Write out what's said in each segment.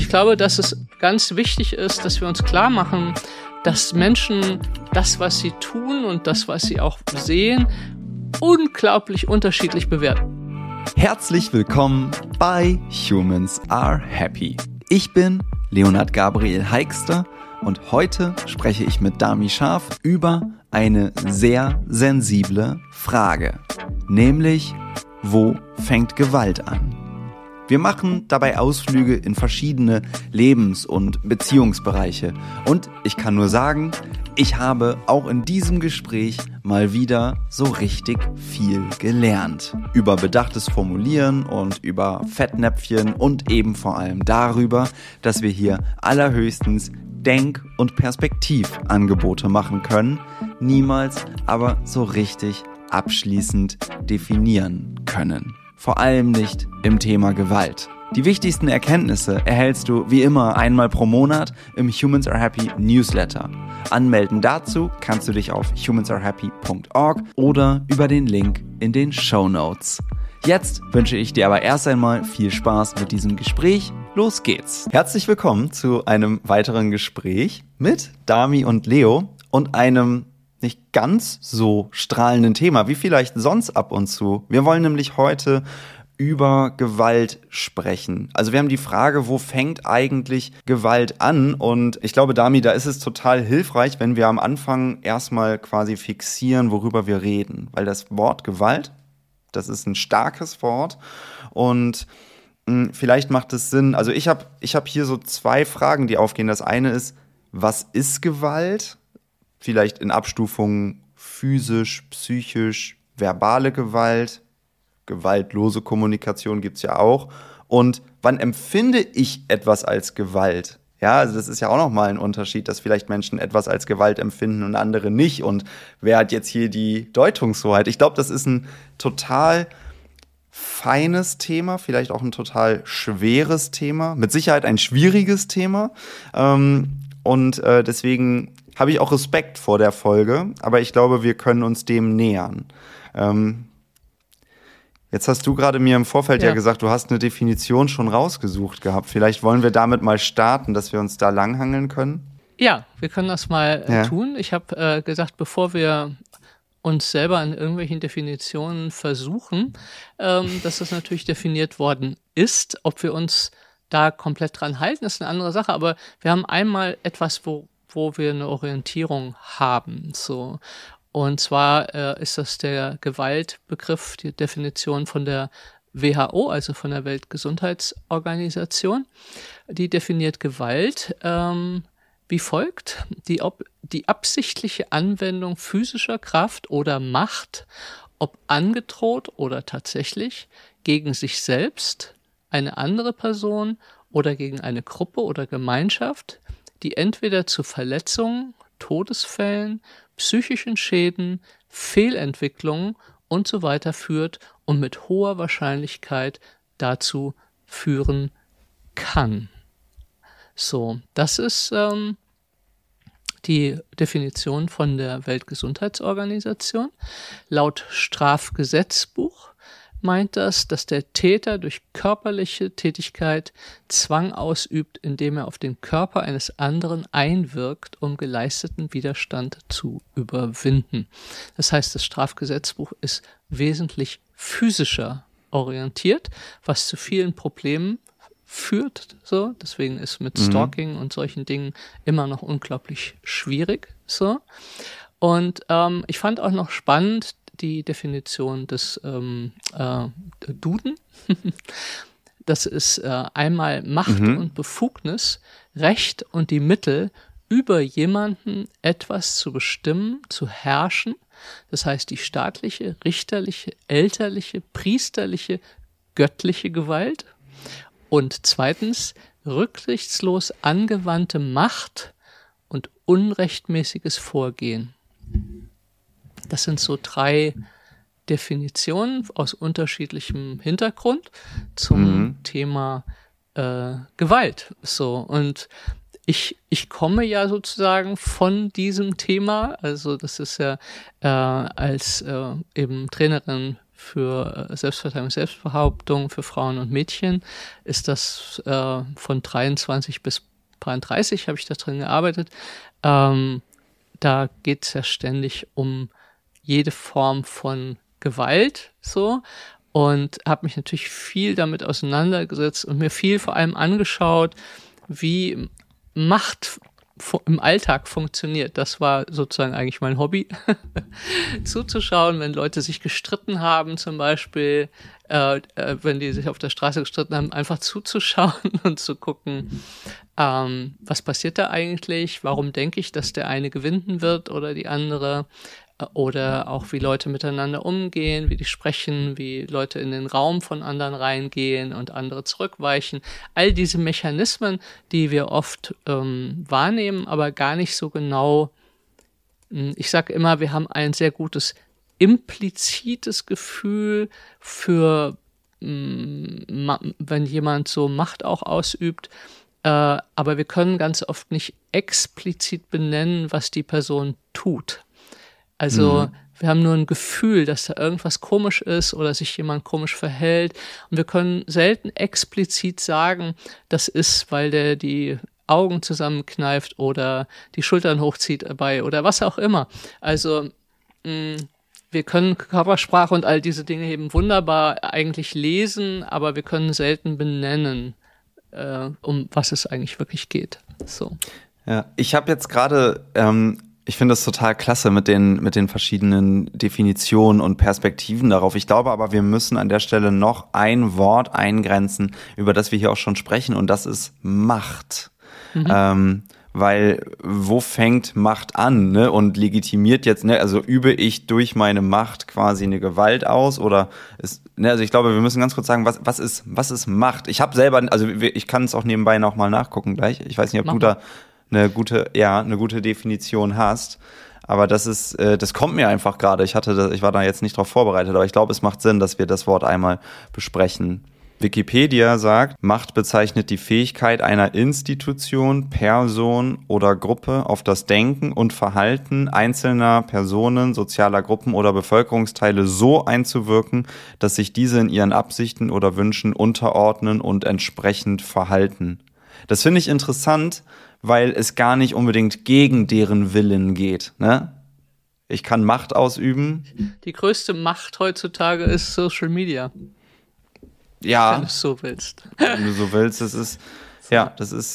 ich glaube, dass es ganz wichtig ist, dass wir uns klar machen, dass Menschen das, was sie tun und das, was sie auch sehen, unglaublich unterschiedlich bewerten. Herzlich willkommen bei Humans Are Happy. Ich bin Leonhard Gabriel Heikster und heute spreche ich mit Dami Scharf über eine sehr sensible Frage, nämlich wo fängt Gewalt an? Wir machen dabei Ausflüge in verschiedene Lebens- und Beziehungsbereiche. Und ich kann nur sagen, ich habe auch in diesem Gespräch mal wieder so richtig viel gelernt. Über bedachtes Formulieren und über Fettnäpfchen und eben vor allem darüber, dass wir hier allerhöchstens Denk- und Perspektivangebote machen können, niemals aber so richtig abschließend definieren können. Vor allem nicht im Thema Gewalt. Die wichtigsten Erkenntnisse erhältst du wie immer einmal pro Monat im Humans Are Happy Newsletter. Anmelden dazu kannst du dich auf humansarehappy.org oder über den Link in den Shownotes. Jetzt wünsche ich dir aber erst einmal viel Spaß mit diesem Gespräch. Los geht's! Herzlich willkommen zu einem weiteren Gespräch mit Dami und Leo und einem nicht ganz so strahlenden Thema, wie vielleicht sonst ab und zu. Wir wollen nämlich heute über Gewalt sprechen. Also wir haben die Frage, wo fängt eigentlich Gewalt an? Und ich glaube, Dami, da ist es total hilfreich, wenn wir am Anfang erstmal quasi fixieren, worüber wir reden. Weil das Wort Gewalt, das ist ein starkes Wort und vielleicht macht es Sinn, also ich hab hier so zwei Fragen, die aufgehen. Das eine ist, was ist Gewalt? Vielleicht in Abstufungen physisch, psychisch, verbale Gewalt, gewaltlose Kommunikation gibt's ja auch. Und wann empfinde ich etwas als Gewalt? Ja, also das ist ja auch nochmal ein Unterschied, dass vielleicht Menschen etwas als Gewalt empfinden und andere nicht. Und wer hat jetzt hier die Deutungshoheit? Ich glaube, das ist ein total feines Thema, vielleicht auch ein total schweres Thema, mit Sicherheit ein schwieriges Thema. Deswegen habe ich auch Respekt vor der Folge, aber ich glaube, wir können uns dem nähern. Jetzt hast du gerade mir im Vorfeld ja gesagt, du hast eine Definition schon rausgesucht gehabt. Vielleicht wollen wir damit mal starten, dass wir uns da langhangeln können? Ja, wir können das mal tun. Ich habe gesagt, bevor wir uns selber an irgendwelchen Definitionen versuchen, dass das natürlich definiert worden ist. Ob wir uns da komplett dran halten, ist eine andere Sache, aber wir haben einmal etwas, wo wir eine Orientierung haben. So. Und zwar ist das der Gewaltbegriff, die Definition von der WHO, also von der Weltgesundheitsorganisation. Die definiert Gewalt wie folgt: die absichtliche Anwendung physischer Kraft oder Macht, ob angedroht oder tatsächlich, gegen sich selbst, eine andere Person oder gegen eine Gruppe oder Gemeinschaft, die entweder zu Verletzungen, Todesfällen, psychischen Schäden, Fehlentwicklungen und so weiter führt und mit hoher Wahrscheinlichkeit dazu führen kann. So, das ist die Definition von der Weltgesundheitsorganisation. Laut Strafgesetzbuch meint das, dass der Täter durch körperliche Tätigkeit Zwang ausübt, indem er auf den Körper eines anderen einwirkt, um geleisteten Widerstand zu überwinden. Das heißt, das Strafgesetzbuch ist wesentlich physischer orientiert, was zu vielen Problemen führt. So, deswegen ist mit Stalking und solchen Dingen immer noch unglaublich schwierig. So. Und ich fand auch noch spannend die Definition des Duden. Das ist einmal Macht und Befugnis, Recht und die Mittel, über jemanden etwas zu bestimmen, zu herrschen. Das heißt, die staatliche, richterliche, elterliche, priesterliche, göttliche Gewalt. Und zweitens, rücksichtslos angewandte Macht und unrechtmäßiges Vorgehen. Das sind so 3 Definitionen aus unterschiedlichem Hintergrund zum Thema Gewalt. So, und ich komme ja sozusagen von diesem Thema, also das ist ja als eben Trainerin für Selbstverteidigung, Selbstbehauptung für Frauen und Mädchen, ist das von 23 bis 33 habe ich da drin gearbeitet. Da geht es ja ständig um jede Form von Gewalt so und habe mich natürlich viel damit auseinandergesetzt und mir viel vor allem angeschaut, wie Macht im Alltag funktioniert. Das war sozusagen eigentlich mein Hobby, zuzuschauen, wenn Leute sich gestritten haben zum Beispiel, wenn die sich auf der Straße gestritten haben, einfach zuzuschauen und zu gucken, was passiert da eigentlich, warum denke ich, dass der eine gewinnen wird oder die andere, oder auch wie Leute miteinander umgehen, wie die sprechen, wie Leute in den Raum von anderen reingehen und andere zurückweichen. All diese Mechanismen, die wir oft wahrnehmen, aber gar nicht so genau. Ich sage immer, wir haben ein sehr gutes implizites Gefühl für, wenn jemand so Macht auch ausübt, aber wir können ganz oft nicht explizit benennen, was die Person tut. Also wir haben nur ein Gefühl, dass da irgendwas komisch ist oder sich jemand komisch verhält. Und wir können selten explizit sagen, das ist, weil der die Augen zusammenkneift oder die Schultern hochzieht dabei oder was auch immer. Also wir können Körpersprache und all diese Dinge eben wunderbar eigentlich lesen, aber wir können selten benennen, um was es eigentlich wirklich geht. So. Ja, ich habe jetzt gerade ich finde das total klasse mit den verschiedenen Definitionen und Perspektiven darauf. Ich glaube aber, wir müssen an der Stelle noch ein Wort eingrenzen, über das wir hier auch schon sprechen, und das ist Macht. Weil wo fängt Macht an, ne? Und legitimiert jetzt, ne? Also übe ich durch meine Macht quasi eine Gewalt aus oder ist, ne? Also ich glaube, wir müssen ganz kurz sagen, was ist Macht? Ich habe selber, also ich kann es auch nebenbei noch mal nachgucken gleich. Ich weiß nicht, ob du da eine gute Definition hast, aber das kommt mir einfach gerade. Ich war da jetzt nicht drauf vorbereitet, aber ich glaube, es macht Sinn, dass wir das Wort einmal besprechen. Wikipedia sagt, Macht bezeichnet die Fähigkeit einer Institution, Person oder Gruppe auf das Denken und Verhalten einzelner Personen, sozialer Gruppen oder Bevölkerungsteile so einzuwirken, dass sich diese in ihren Absichten oder Wünschen unterordnen und entsprechend verhalten. Das finde ich interessant, weil es gar nicht unbedingt gegen deren Willen geht, ne? Ich kann Macht ausüben. Die größte Macht heutzutage ist Social Media. Ja. Wenn du es so willst. Wenn du so willst, das ist, ja.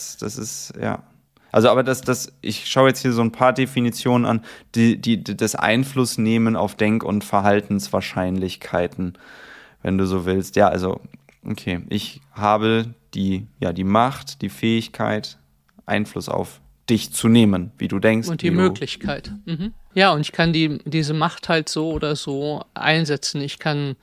Also, aber ich schaue jetzt hier so ein paar Definitionen an, die das Einflussnehmen auf Denk- und Verhaltenswahrscheinlichkeiten, wenn du so willst. Ja, also, okay. Ich habe die Macht, die Fähigkeit, Einfluss auf dich zu nehmen, wie du denkst. Und die Möglichkeit. Ja, und ich kann diese Macht halt so oder so einsetzen. Ich kann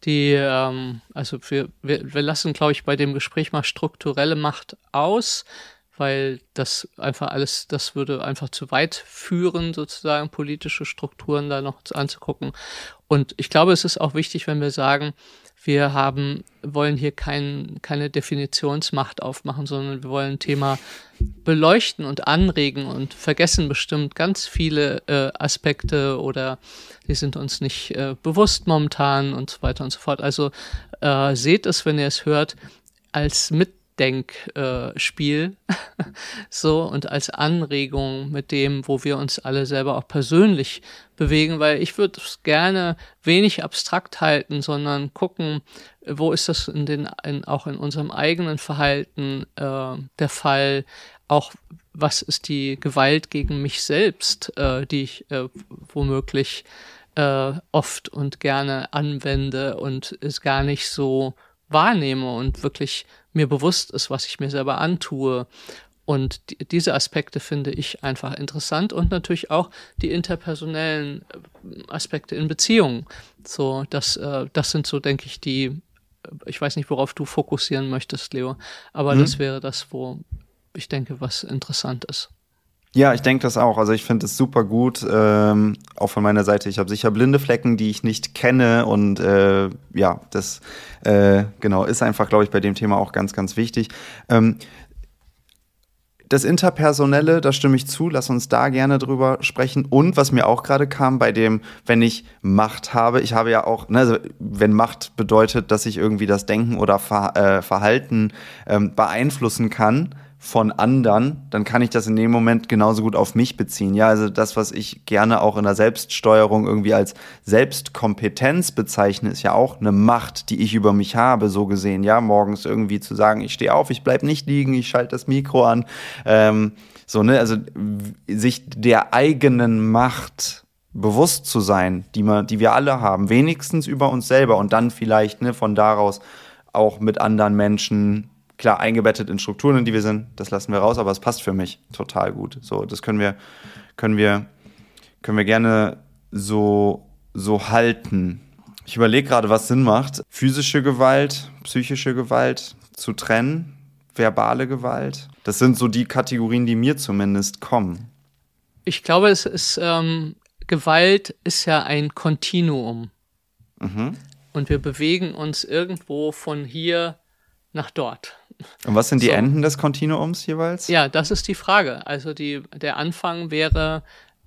also wir lassen, glaube ich, bei dem Gespräch mal strukturelle Macht aus, weil das würde einfach zu weit führen, sozusagen politische Strukturen da noch anzugucken. Und ich glaube, es ist auch wichtig, wenn wir sagen, wir wollen hier keine Definitionsmacht aufmachen, sondern wir wollen ein Thema beleuchten und anregen und vergessen bestimmt ganz viele Aspekte oder die sind uns nicht bewusst momentan und so weiter und so fort. Also seht es, wenn ihr es hört, als Mitdenkspiel so und als Anregung mit dem, wo wir uns alle selber auch persönlich bewegen, weil ich würde es gerne wenig abstrakt halten, sondern gucken, wo ist das auch in unserem eigenen Verhalten der Fall, auch was ist die Gewalt gegen mich selbst, die ich womöglich oft und gerne anwende und es gar nicht so wahrnehme und wirklich mir bewusst ist, was ich mir selber antue. Und diese Aspekte finde ich einfach interessant und natürlich auch die interpersonellen Aspekte in Beziehungen. So, das sind so, denke ich, ich weiß nicht, worauf du fokussieren möchtest, Leo, aber das wäre das, wo ich denke, was interessant ist. Ja, ich denke das auch. Also ich finde es super gut, auch von meiner Seite. Ich habe sicher blinde Flecken, die ich nicht kenne und das ist einfach, glaube ich, bei dem Thema auch ganz, ganz wichtig. das Interpersonelle, da stimme ich zu, lass uns da gerne drüber sprechen. Und was mir auch gerade kam, bei dem, wenn ich Macht habe, ich habe ja auch, ne, also wenn Macht bedeutet, dass ich irgendwie das Denken oder Verhalten beeinflussen kann von anderen, dann kann ich das in dem Moment genauso gut auf mich beziehen. Ja, also das, was ich gerne auch in der Selbststeuerung irgendwie als Selbstkompetenz bezeichne, ist ja auch eine Macht, die ich über mich habe, so gesehen. Ja, morgens irgendwie zu sagen, ich stehe auf, ich bleib nicht liegen, ich schalte das Mikro an. So, ne, also sich der eigenen Macht bewusst zu sein, die wir alle haben, wenigstens über uns selber und dann vielleicht, ne, von daraus auch mit anderen Menschen, klar, eingebettet in Strukturen, in die wir sind, das lassen wir raus, aber es passt für mich total gut. So, das können wir gerne so halten. Ich überlege gerade, was Sinn macht. Physische Gewalt, psychische Gewalt zu trennen, verbale Gewalt. Das sind so die Kategorien, die mir zumindest kommen. Ich glaube, es ist, Gewalt ist ja ein Kontinuum. Mhm. Und wir bewegen uns irgendwo von hier nach dort. Und was sind die Enden des Kontinuums jeweils? Ja, das ist die Frage. Also der Anfang wäre,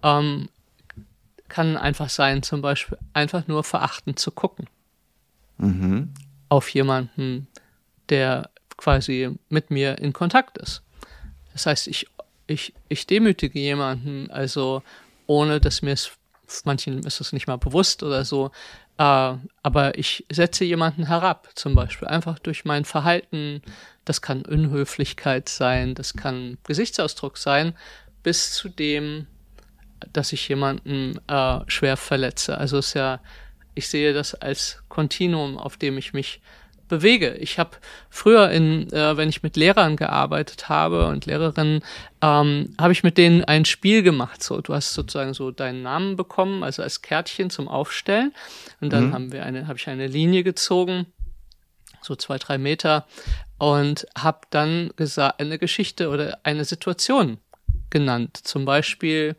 kann einfach sein, zum Beispiel einfach nur verachtend zu gucken. Mhm. Auf jemanden, der quasi mit mir in Kontakt ist. Das heißt, ich demütige jemanden, also ohne dass manchen ist es nicht mal bewusst oder so, aber ich setze jemanden herab, zum Beispiel, einfach durch mein Verhalten. Das kann Unhöflichkeit sein, das kann Gesichtsausdruck sein, bis zu dem, dass ich jemanden schwer verletze. Also ich sehe das als Kontinuum, auf dem ich mich bewege. Ich habe früher, wenn ich mit Lehrern gearbeitet habe und Lehrerinnen, habe ich mit denen ein Spiel gemacht. So, du hast sozusagen so deinen Namen bekommen, also als Kärtchen zum Aufstellen. Und dann habe ich eine Linie gezogen, so 2-3 Meter, und habe dann eine Geschichte oder eine Situation genannt. Zum Beispiel,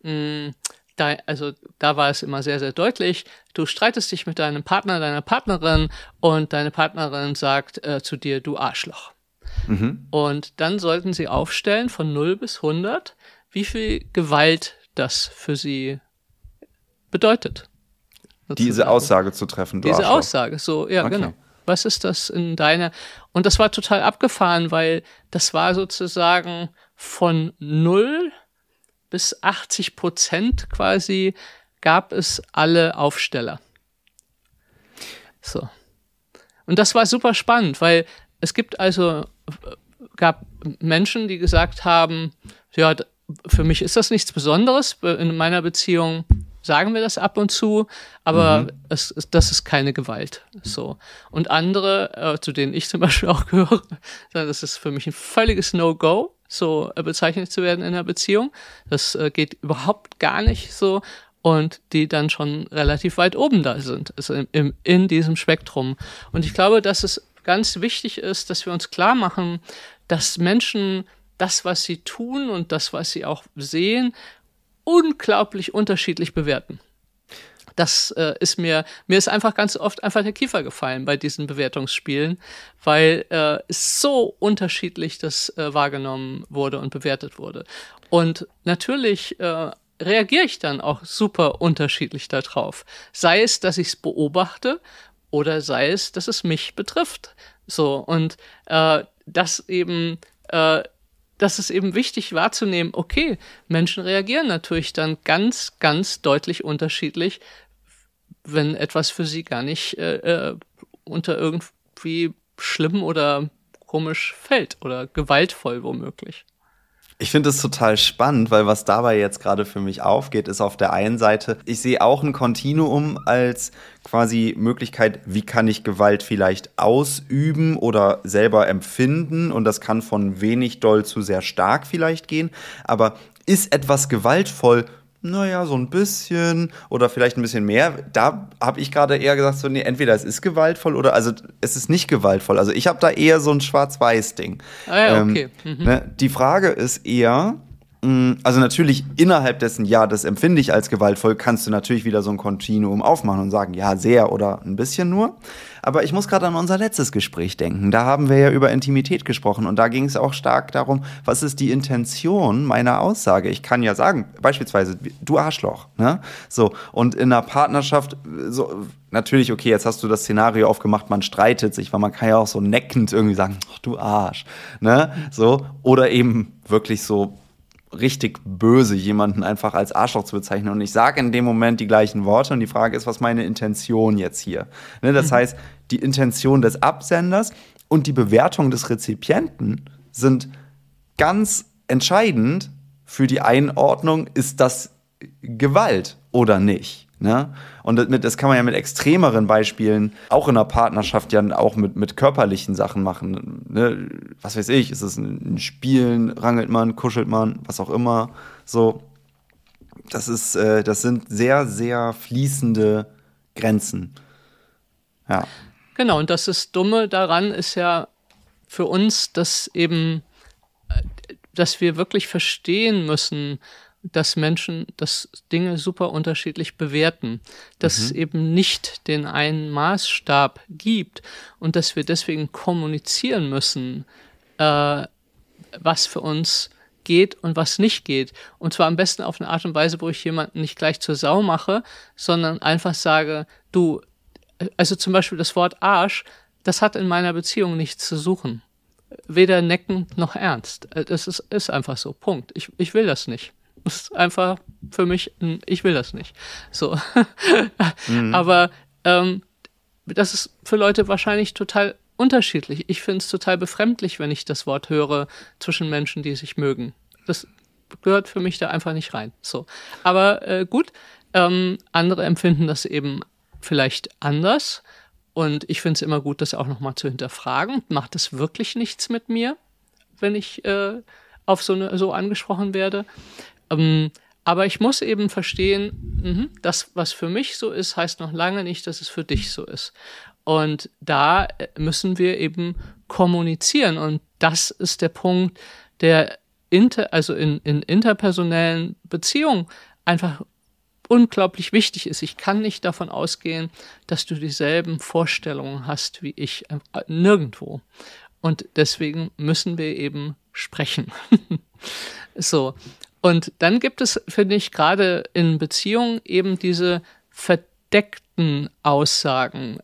da war es immer sehr, sehr deutlich, du streitest dich mit deinem Partner, deiner Partnerin und deine Partnerin sagt zu dir, du Arschloch. Mhm. Und dann sollten sie aufstellen von 0 bis 100, wie viel Gewalt das für sie bedeutet. Sozusagen. Diese Aussage zu treffen, du Diese Arschloch. Aussage, so, ja, Okay. genau. Was ist das in deiner... Und das war total abgefahren, weil das war sozusagen von 0 bis 80% quasi gab es alle Aufsteller. So. Und das war super spannend, weil es gab Menschen, die gesagt haben, ja, für mich ist das nichts Besonderes. In meiner Beziehung sagen wir das ab und zu, aber das ist keine Gewalt. So. Und andere, zu denen ich zum Beispiel auch gehöre, sagen, das ist für mich ein völliges No-Go, so bezeichnet zu werden in einer Beziehung. Das geht überhaupt gar nicht so. Und die dann schon relativ weit oben da sind, also in diesem Spektrum. Und ich glaube, dass es ganz wichtig ist, dass wir uns klar machen, dass Menschen das, was sie tun und das, was sie auch sehen, unglaublich unterschiedlich bewerten. Das ist mir ist einfach ganz oft einfach der Kiefer gefallen bei diesen Bewertungsspielen, weil es so unterschiedlich das wahrgenommen wurde und bewertet wurde. Und natürlich reagiere ich dann auch super unterschiedlich darauf. Sei es, dass ich es beobachte oder sei es, dass es mich betrifft. So, und das ist eben wichtig wahrzunehmen, okay, Menschen reagieren natürlich dann ganz, ganz deutlich unterschiedlich, wenn etwas für sie gar nicht unter irgendwie schlimm oder komisch fällt oder gewaltvoll womöglich. Ich finde es total spannend, weil was dabei jetzt gerade für mich aufgeht, ist auf der einen Seite, ich sehe auch ein Kontinuum als quasi Möglichkeit, wie kann ich Gewalt vielleicht ausüben oder selber empfinden, und das kann von wenig doll zu sehr stark vielleicht gehen, aber ist etwas gewaltvoll? Naja, so ein bisschen oder vielleicht ein bisschen mehr. Da habe ich gerade eher gesagt, so, nee, entweder es ist gewaltvoll oder also es ist nicht gewaltvoll. Also ich habe da eher so ein Schwarz-Weiß-Ding. Ah ja, okay. Ne, die Frage ist eher, Also natürlich innerhalb dessen, ja, das empfinde ich als gewaltvoll, kannst du natürlich wieder so ein Kontinuum aufmachen und sagen, ja, sehr oder ein bisschen nur. Aber ich muss gerade an unser letztes Gespräch denken. Da haben wir ja über Intimität gesprochen und da ging es auch stark darum, was ist die Intention meiner Aussage? Ich kann ja sagen, beispielsweise, du Arschloch, ne? So, und in einer Partnerschaft, so, natürlich, okay, jetzt hast du das Szenario aufgemacht, man streitet sich, weil man kann ja auch so neckend irgendwie sagen, ach, du Arsch, ne? So, oder eben wirklich so richtig böse, jemanden einfach als Arschloch zu bezeichnen. Und ich sage in dem Moment die gleichen Worte und die Frage ist, was meine Intention jetzt hier? Ne, das heißt, die Intention des Absenders und die Bewertung des Rezipienten sind ganz entscheidend für die Einordnung, ist das Gewalt oder nicht? Ne? Und das kann man ja mit extremeren Beispielen auch in einer Partnerschaft ja auch mit körperlichen Sachen machen. Ne? Was weiß ich, ist es ein Spielen, rangelt man, kuschelt man, was auch immer. So, das sind sehr, sehr fließende Grenzen. Ja. Genau, und das Dumme daran ist ja für uns, dass wir wirklich verstehen müssen, dass Dinge super unterschiedlich bewerten, dass es eben nicht den einen Maßstab gibt und dass wir deswegen kommunizieren müssen, was für uns geht und was nicht geht. Und zwar am besten auf eine Art und Weise, wo ich jemanden nicht gleich zur Sau mache, sondern einfach sage, du, also zum Beispiel das Wort Arsch, das hat in meiner Beziehung nichts zu suchen. Weder neckend noch ernst. Das ist einfach so. Punkt. Ich will das nicht. Das ist einfach für mich, ich will das nicht. So. Aber das ist für Leute wahrscheinlich total unterschiedlich. Ich finde es total befremdlich, wenn ich das Wort höre zwischen Menschen, die sich mögen. Das gehört für mich da einfach nicht rein. So. Aber gut, andere empfinden das eben vielleicht anders. Und ich finde es immer gut, das auch nochmal zu hinterfragen. Macht es wirklich nichts mit mir, wenn ich auf so angesprochen werde? Aber ich muss eben verstehen, das, was für mich so ist, heißt noch lange nicht, dass es für dich so ist. Und da müssen wir eben kommunizieren. Und das ist der Punkt, der in interpersonellen Beziehungen einfach unglaublich wichtig ist. Ich kann nicht davon ausgehen, dass du dieselben Vorstellungen hast wie ich. Nirgendwo. Und deswegen müssen wir eben sprechen. So. Und dann gibt es, finde ich, gerade in Beziehungen eben diese verdeckten Aussagen,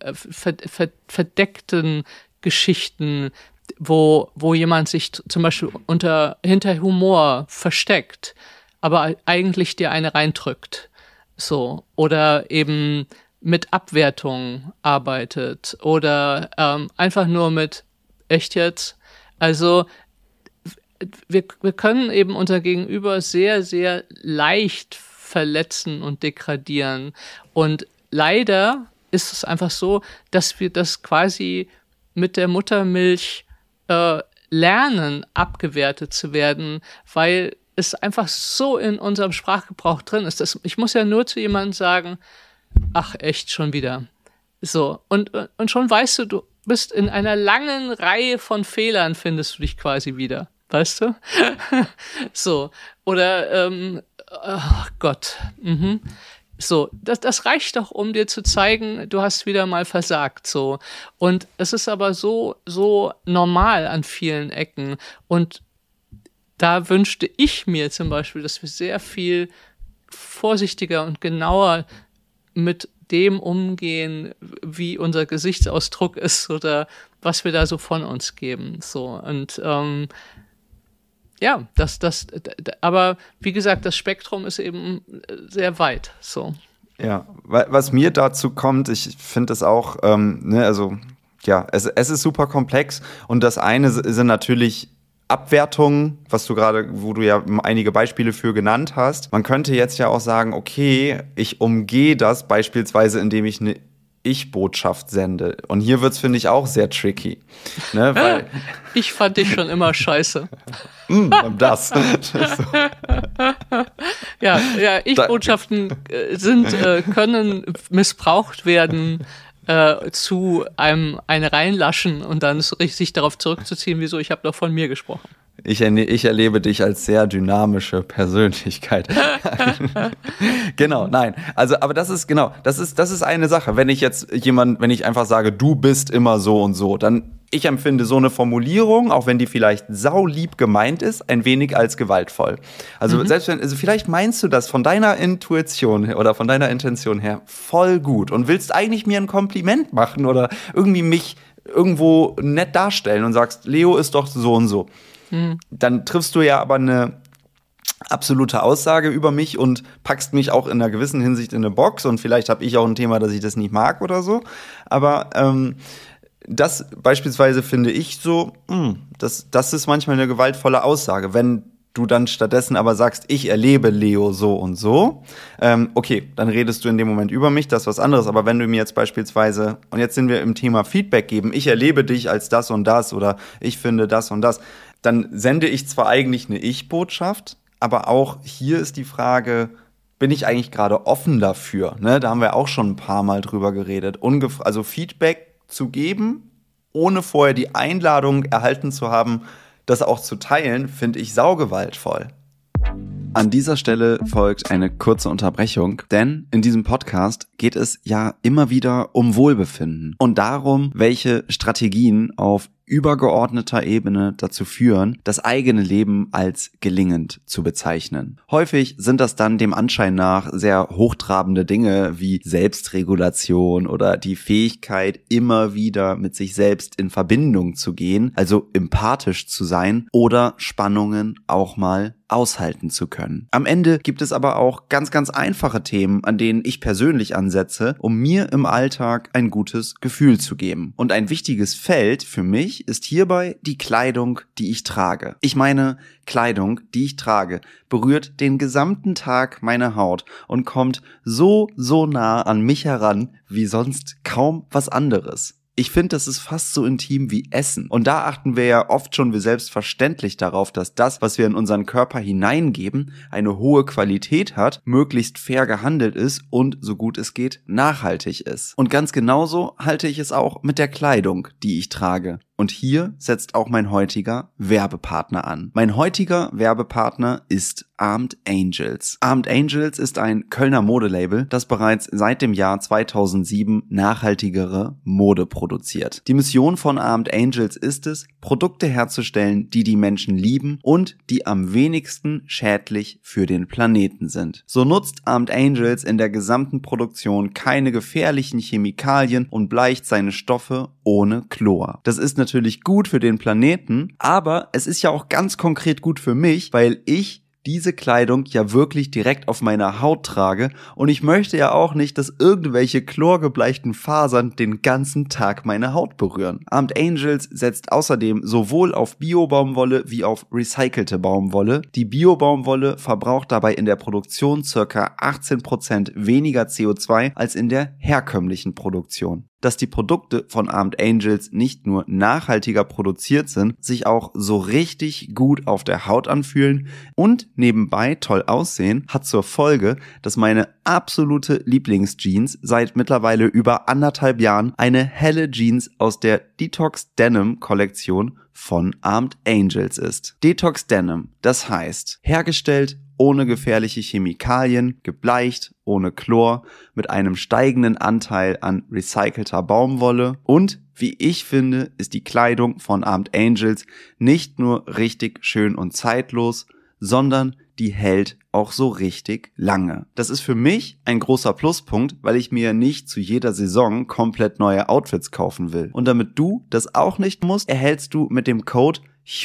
verdeckten Geschichten, wo jemand sich zum Beispiel hinter Humor versteckt, aber eigentlich dir eine reindrückt. So. Oder eben mit Abwertung arbeitet oder einfach nur mit echt jetzt. Also wir können eben unser Gegenüber sehr, sehr leicht verletzen und degradieren. Und leider ist es einfach so, dass wir das quasi mit der Muttermilch lernen, abgewertet zu werden, weil es einfach so in unserem Sprachgebrauch drin ist. Ich muss ja nur zu jemandem sagen, ach echt, schon wieder. So, und schon weißt du bist in einer langen Reihe von Fehlern, findest du dich quasi wieder. Weißt du? So. Oder, oh Gott. So, das reicht doch, um dir zu zeigen, du hast wieder mal versagt. So. Und es ist aber so normal an vielen Ecken. Und da wünschte ich mir zum Beispiel, dass wir sehr viel vorsichtiger und genauer mit dem umgehen, wie unser Gesichtsausdruck ist oder was wir da so von uns geben. So. Und ja, aber wie gesagt, das Spektrum ist eben sehr weit. So. Ja, was mir dazu kommt, ich finde das auch, also ja, es ist super komplex und das eine sind natürlich Abwertungen, wo du ja einige Beispiele für genannt hast. Man könnte jetzt ja auch sagen, okay, ich umgehe das beispielsweise, indem ich eine Ich-Botschaft sende. Und hier wird's, finde ich, auch sehr tricky. Ne, weil ich fand dich schon immer scheiße. Das. Ja, Ich-Botschaften können missbraucht werden zu einem reinlaschen und dann sich darauf zurückzuziehen, wieso, ich habe doch von mir gesprochen. Ich erlebe dich als sehr dynamische Persönlichkeit. Genau, nein. Also, aber das ist eine Sache. Wenn ich einfach sage, du bist immer so und so, dann ich empfinde so eine Formulierung, auch wenn die vielleicht saulieb gemeint ist, ein wenig als gewaltvoll. Also vielleicht meinst du das von deiner Intuition oder von deiner Intention her voll gut und willst eigentlich mir ein Kompliment machen oder irgendwie mich irgendwo nett darstellen und sagst, Leo ist doch so und so. Dann triffst du ja aber eine absolute Aussage über mich und packst mich auch in einer gewissen Hinsicht in eine Box und vielleicht habe ich auch ein Thema, dass ich das nicht mag oder so. Aber das beispielsweise finde ich so, das ist manchmal eine gewaltvolle Aussage. Wenn du dann stattdessen aber sagst, ich erlebe Leo so und so, okay, dann redest du in dem Moment über mich, das ist was anderes. Aber wenn du mir jetzt beispielsweise, und jetzt sind wir im Thema Feedback geben, ich erlebe dich als das und das oder ich finde das und das, dann sende ich zwar eigentlich eine Ich-Botschaft, aber auch hier ist die Frage, bin ich eigentlich gerade offen dafür? Ne? Da haben wir auch schon ein paar Mal drüber geredet. Also Feedback zu geben, ohne vorher die Einladung erhalten zu haben, das auch zu teilen, finde ich saugewaltvoll. An dieser Stelle folgt eine kurze Unterbrechung, denn in diesem Podcast geht es ja immer wieder um Wohlbefinden und darum, welche Strategien auf übergeordneter Ebene dazu führen, das eigene Leben als gelingend zu bezeichnen. Häufig sind das dann dem Anschein nach sehr hochtrabende Dinge wie Selbstregulation oder die Fähigkeit, immer wieder mit sich selbst in Verbindung zu gehen, also empathisch zu sein oder Spannungen auch mal aushalten zu können. Am Ende gibt es aber auch ganz, ganz einfache Themen, an denen ich persönlich ansetze, um mir im Alltag ein gutes Gefühl zu geben. Und ein wichtiges Feld für mich ist hierbei die Kleidung, die ich trage. Ich meine, Kleidung, die ich trage, berührt den gesamten Tag meine Haut und kommt so nah an mich heran wie sonst kaum was anderes. Ich finde, das ist fast so intim wie Essen. Und da achten wir ja oft schon wie selbstverständlich darauf, dass das, was wir in unseren Körper hineingeben, eine hohe Qualität hat, möglichst fair gehandelt ist und, so gut es geht, nachhaltig ist. Und ganz genauso halte ich es auch mit der Kleidung, die ich trage. Und hier setzt auch mein heutiger Werbepartner an. Mein heutiger Werbepartner ist Armed Angels. Armed Angels ist ein Kölner Modelabel, das bereits seit dem Jahr 2007 nachhaltigere Mode produziert. Die Mission von Armed Angels ist es, Produkte herzustellen, die die Menschen lieben und die am wenigsten schädlich für den Planeten sind. So nutzt Armed Angels in der gesamten Produktion keine gefährlichen Chemikalien und bleicht seine Stoffe ohne Chlor. Das ist natürlich gut für den Planeten, aber es ist ja auch ganz konkret gut für mich, weil ich diese Kleidung ja wirklich direkt auf meiner Haut trage und ich möchte ja auch nicht, dass irgendwelche chlorgebleichten Fasern den ganzen Tag meine Haut berühren. Armed Angels setzt außerdem sowohl auf Bio-Baumwolle wie auf recycelte Baumwolle. Die Bio-Baumwolle verbraucht dabei in der Produktion ca. 18% weniger CO2 als in der herkömmlichen Produktion. Dass die Produkte von Armed Angels nicht nur nachhaltiger produziert sind, sich auch so richtig gut auf der Haut anfühlen und nebenbei toll aussehen, hat zur Folge, dass meine absolute Lieblingsjeans seit mittlerweile über 1,5 Jahren eine helle Jeans aus der Detox Denim Kollektion von Armed Angels ist. Detox Denim, das heißt, hergestellt ohne gefährliche Chemikalien, gebleicht, ohne Chlor, mit einem steigenden Anteil an recycelter Baumwolle und, wie ich finde, ist die Kleidung von Armed Angels nicht nur richtig schön und zeitlos, sondern die hält auch so richtig lange. Das ist für mich ein großer Pluspunkt, weil ich mir nicht zu jeder Saison komplett neue Outfits kaufen will. Und damit du das auch nicht musst, erhältst du mit dem Code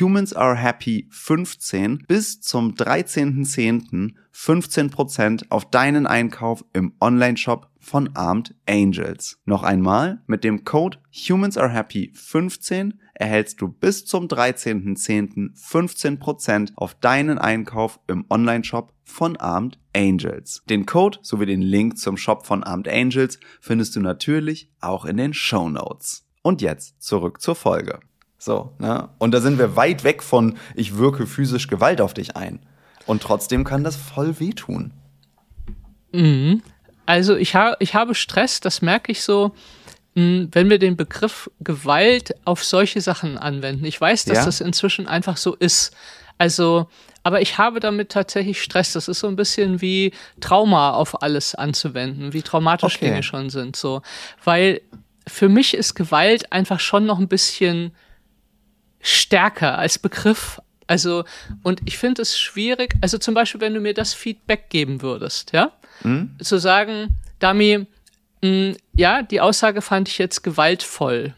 HumansAreHappy15 bis zum 13.10. 15% auf deinen Einkauf im Onlineshop von Armed Angels. Noch einmal, mit dem Code HumansAreHappy15 erhältst du bis zum 13.10. 15% auf deinen Einkauf im Onlineshop von Armed Angels. Den Code sowie den Link zum Shop von Armed Angels findest du natürlich auch in den Shownotes. Und jetzt zurück zur Folge. So, ne? Und da sind wir weit weg von, ich wirke physisch Gewalt auf dich ein. Und trotzdem kann das voll wehtun. Also ich habe Stress, das merke ich so wenn wir den Begriff Gewalt auf solche Sachen anwenden. Ich weiß, dass Ja? das inzwischen einfach so ist. Also, aber ich habe damit tatsächlich Stress. Das ist so ein bisschen wie Trauma auf alles anzuwenden, wie traumatisch Okay. Dinge schon sind, so. Weil für mich ist Gewalt einfach schon noch ein bisschen stärker als Begriff. Also, und ich finde es schwierig, also zum Beispiel, wenn du mir das Feedback geben würdest, ja, zu sagen, Dami, ja, die Aussage fand ich jetzt gewaltvoll.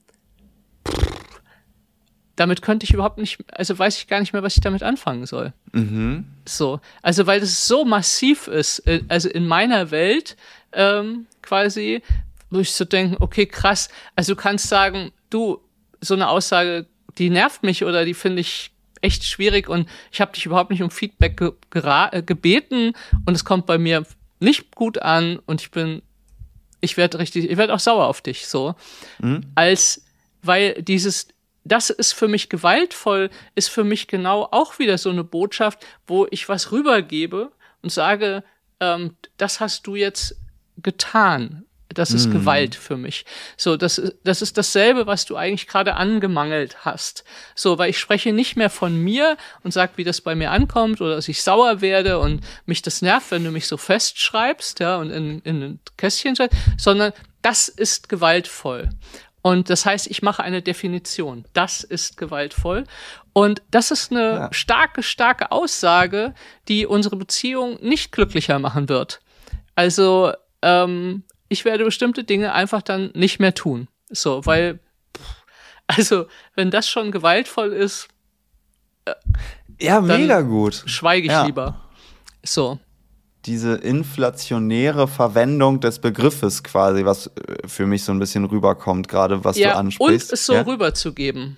Damit könnte ich überhaupt nicht, also weiß ich gar nicht mehr, was ich damit anfangen soll. So, also weil das so massiv ist, also in meiner Welt quasi, wo ich so denke, okay, krass, also du kannst sagen, du, so eine Aussage, die nervt mich oder die finde ich echt schwierig und ich habe dich überhaupt nicht um Feedback gebeten und es kommt bei mir nicht gut an und ich werde auch sauer auf dich, so. Weil das ist für mich gewaltvoll, ist für mich genau auch wieder so eine Botschaft, wo ich was rübergebe und sage, das hast du jetzt getan. Das ist Gewalt für mich. So, das ist dasselbe, was du eigentlich gerade angemangelt hast. So, weil ich spreche nicht mehr von mir und sag, wie das bei mir ankommt oder dass ich sauer werde und mich das nervt, wenn du mich so festschreibst, ja, und in ein Kästchen schreibst, sondern das ist gewaltvoll. Und das heißt, ich mache eine Definition. Das ist gewaltvoll. Und das ist eine starke Aussage, die unsere Beziehung nicht glücklicher machen wird. Also, ich werde bestimmte Dinge einfach dann nicht mehr tun. So, weil, also, wenn das schon gewaltvoll ist, Ja, mega gut. schweige ich Ja. lieber. So. Diese inflationäre Verwendung des Begriffes quasi, was für mich so ein bisschen rüberkommt, gerade was du Und ansprichst. es so Ja? rüberzugeben.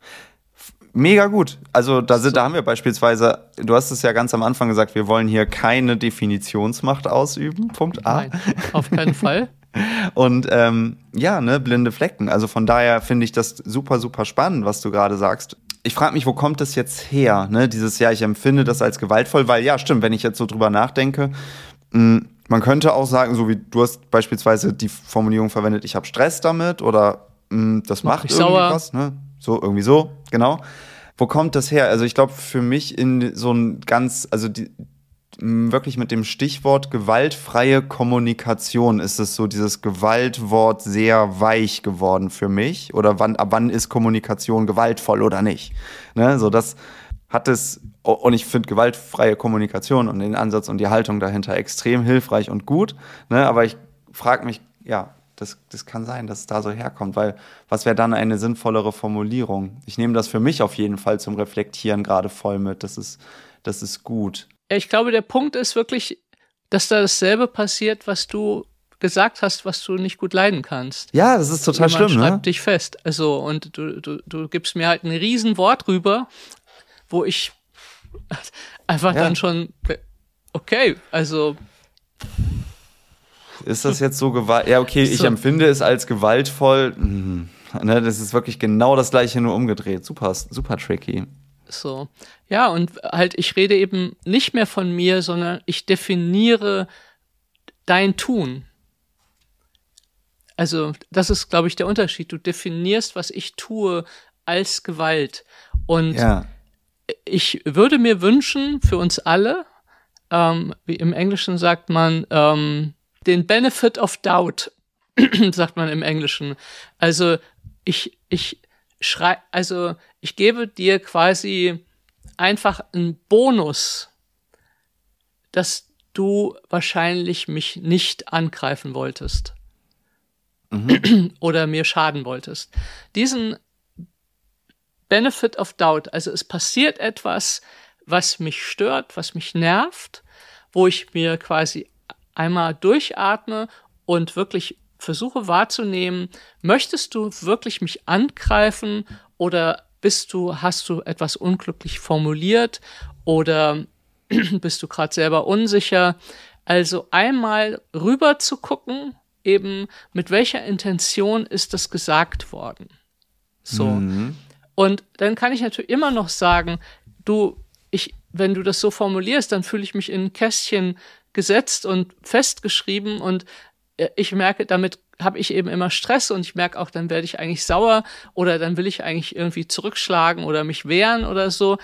Mega gut. Also da haben wir beispielsweise, du hast es ja ganz am Anfang gesagt, wir wollen hier keine Definitionsmacht ausüben, Punkt A. Nein, auf keinen Fall. Und blinde Flecken. Also von daher finde ich das super, super spannend, was du gerade sagst. Ich frage mich, wo kommt das jetzt her? Ne? Dieses Jahr, ich empfinde das als gewaltvoll, weil ja, stimmt, wenn ich jetzt so drüber nachdenke, man könnte auch sagen, so wie du hast beispielsweise die Formulierung verwendet, ich habe Stress damit oder das macht mich irgendwie sauer. was, ne? So, irgendwie so, genau. Wo kommt das her? Also ich glaube, für mich in so ein wirklich mit dem Stichwort gewaltfreie Kommunikation ist es so dieses Gewaltwort sehr weich geworden für mich. Oder ab wann ist Kommunikation gewaltvoll oder nicht? Ne, so das hat es, und ich finde gewaltfreie Kommunikation und den Ansatz und die Haltung dahinter extrem hilfreich und gut. Ne, aber ich frage mich, ja, das kann sein, dass es da so herkommt, weil was wäre dann eine sinnvollere Formulierung? Ich nehme das für mich auf jeden Fall zum Reflektieren gerade voll mit. Das ist gut. Ja, ich glaube, der Punkt ist wirklich, dass da dasselbe passiert, was du gesagt hast, was du nicht gut leiden kannst. Ja, das ist total Jemand schlimm, ne? schreibt dich fest. Also, und du gibst mir halt ein Riesenwort rüber, wo ich einfach dann schon, okay, also. Ist das jetzt so gewalt? Ja, okay, ich So. empfinde es als gewaltvoll. Ne, das ist wirklich genau das Gleiche, nur umgedreht. Super, super tricky. So. Ja, und halt, ich rede eben nicht mehr von mir, sondern ich definiere dein Tun. Also, das ist, glaube ich, der Unterschied. Du definierst, was ich tue, als Gewalt. Und ich würde mir wünschen, für uns alle, wie im Englischen sagt man, den Benefit of Doubt, sagt man im Englischen. Also, ich gebe dir quasi einfach einen Bonus, dass du wahrscheinlich mich nicht angreifen wolltest oder mir schaden wolltest. Diesen Benefit of Doubt, also es passiert etwas, was mich stört, was mich nervt, wo ich mir quasi einmal durchatme und wirklich versuche wahrzunehmen, möchtest du wirklich mich angreifen oder hast du etwas unglücklich formuliert oder bist du gerade selber unsicher? Also einmal rüber zu gucken, eben mit welcher Intention ist das gesagt worden. So. Und dann kann ich natürlich immer noch sagen, wenn du das so formulierst, dann fühle ich mich in ein Kästchen gesetzt und festgeschrieben und ich merke, damit habe ich eben immer Stress und ich merke auch, dann werde ich eigentlich sauer oder dann will ich eigentlich irgendwie zurückschlagen oder mich wehren oder so.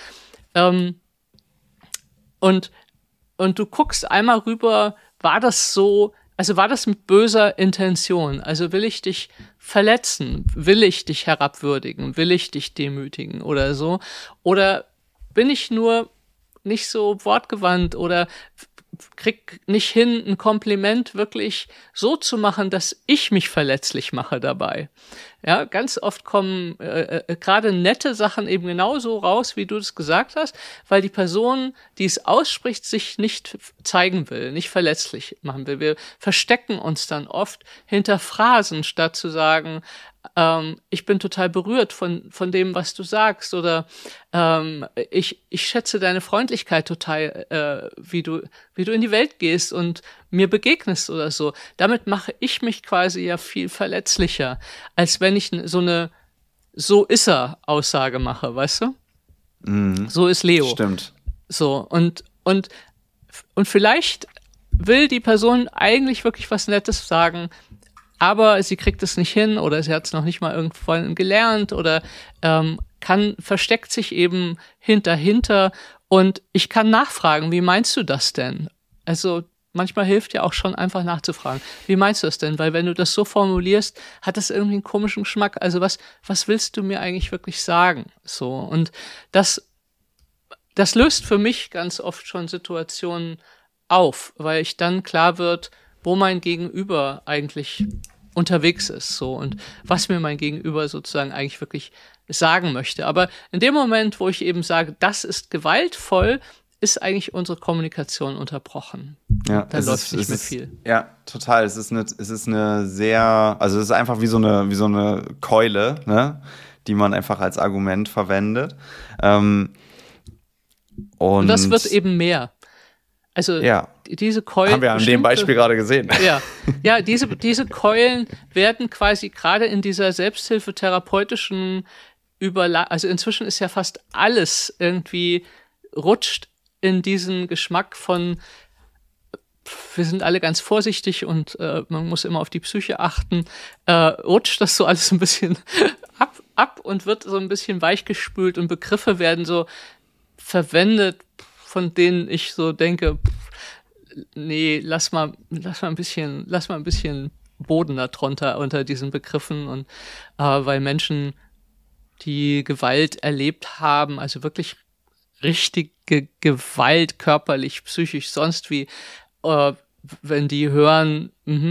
Und du guckst einmal rüber, war das so, also war das mit böser Intention? Also will ich dich verletzen? Will ich dich herabwürdigen? Will ich dich demütigen oder so? Oder bin ich nur nicht so wortgewandt oder krieg nicht hin, ein Kompliment wirklich so zu machen, dass ich mich verletzlich mache dabei. Ja, ganz oft kommen gerade nette Sachen eben genauso raus, wie du das gesagt hast, weil die Person, die es ausspricht, sich nicht zeigen will, nicht verletzlich machen will. Wir verstecken uns dann oft hinter Phrasen, statt zu sagen, ich bin total berührt von dem, was du sagst, oder ich schätze deine Freundlichkeit total, wie du in die Welt gehst und mir begegnest oder so. Damit mache ich mich quasi ja viel verletzlicher, als wenn ich so eine "So ist er" Aussage mache, weißt du? Mhm. So ist Leo. Stimmt. So, und vielleicht will die Person eigentlich wirklich was Nettes sagen, aber sie kriegt es nicht hin oder sie hat es noch nicht mal irgendwann gelernt oder versteckt sich eben hinter und ich kann nachfragen, wie meinst du das denn? Also manchmal hilft ja auch schon einfach nachzufragen, wie meinst du das denn? Weil wenn du das so formulierst, hat das irgendwie einen komischen Geschmack. Also was willst du mir eigentlich wirklich sagen? So, und das löst für mich ganz oft schon Situationen auf, weil ich dann klar wird, wo mein Gegenüber eigentlich unterwegs ist, so, und was mir mein Gegenüber sozusagen eigentlich wirklich sagen möchte. Aber in dem Moment, wo ich eben sage, das ist gewaltvoll, ist eigentlich unsere Kommunikation unterbrochen. Ja, da läuft nicht mehr viel. Ja, total. Es ist eine sehr, also es ist einfach wie so eine Keule, ne, die man einfach als Argument verwendet. Und das wird eben mehr. Also ja, diese Keulen. Haben wir an dem Beispiel gerade gesehen. Ja, diese Keulen werden quasi gerade in dieser selbsthilfetherapeutischen also inzwischen ist ja fast alles irgendwie rutscht in diesen Geschmack von wir sind alle ganz vorsichtig und man muss immer auf die Psyche achten, rutscht das so alles ein bisschen ab und wird so ein bisschen weichgespült und Begriffe werden so verwendet, von denen ich so denke, nee, lass mal ein bisschen Boden da drunter unter diesen Begriffen und weil Menschen, die Gewalt erlebt haben, also wirklich richtige Gewalt, körperlich, psychisch, sonst wie, wenn die hören,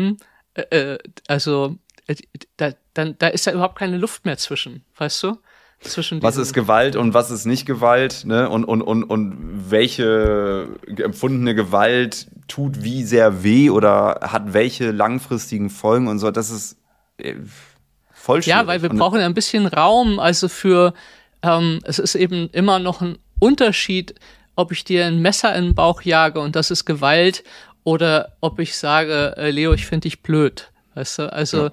da ist ja überhaupt keine Luft mehr zwischen, weißt du? Was ist Gewalt und was ist nicht Gewalt, ne? Und welche empfundene Gewalt tut wie sehr weh oder hat welche langfristigen Folgen und so, das ist voll schwierig. Ja, weil wir brauchen ja ein bisschen Raum, also es ist eben immer noch ein Unterschied, ob ich dir ein Messer in den Bauch jage und das ist Gewalt oder ob ich sage, Leo, ich finde dich blöd. Weißt du, also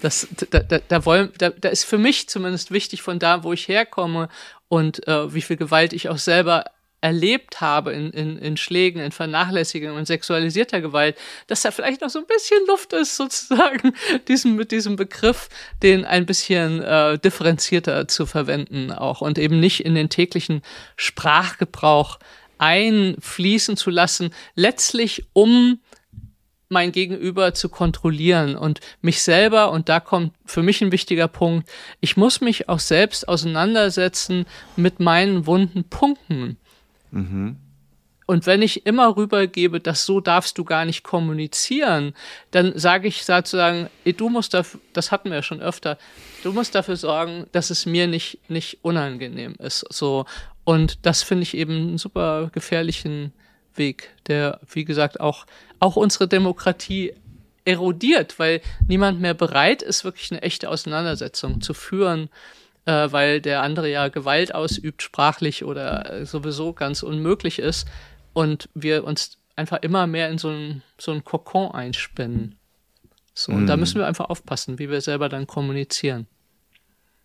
da ist für mich zumindest wichtig von da, wo ich herkomme und wie viel Gewalt ich auch selber erlebt habe in Schlägen, in Vernachlässigung und sexualisierter Gewalt, dass da vielleicht noch so ein bisschen Luft ist, sozusagen, mit diesem Begriff, den ein bisschen differenzierter zu verwenden auch und eben nicht in den täglichen Sprachgebrauch einfließen zu lassen, letztlich um mein Gegenüber zu kontrollieren und mich selber, und da kommt für mich ein wichtiger Punkt, ich muss mich auch selbst auseinandersetzen mit meinen wunden Punkten. Mhm. Und wenn ich immer rübergebe, dass so darfst du gar nicht kommunizieren, dann sage ich sozusagen, du musst dafür, das hatten wir ja schon öfter, du musst dafür sorgen, dass es mir nicht unangenehm ist. So. Und das finde ich eben einen super gefährlichen Weg, der, wie gesagt, auch unsere Demokratie erodiert, weil niemand mehr bereit ist, wirklich eine echte Auseinandersetzung zu führen, weil der andere ja Gewalt ausübt, sprachlich oder sowieso ganz unmöglich ist und wir uns einfach immer mehr in so einen Kokon einspinnen. So, und da müssen wir einfach aufpassen, wie wir selber dann kommunizieren.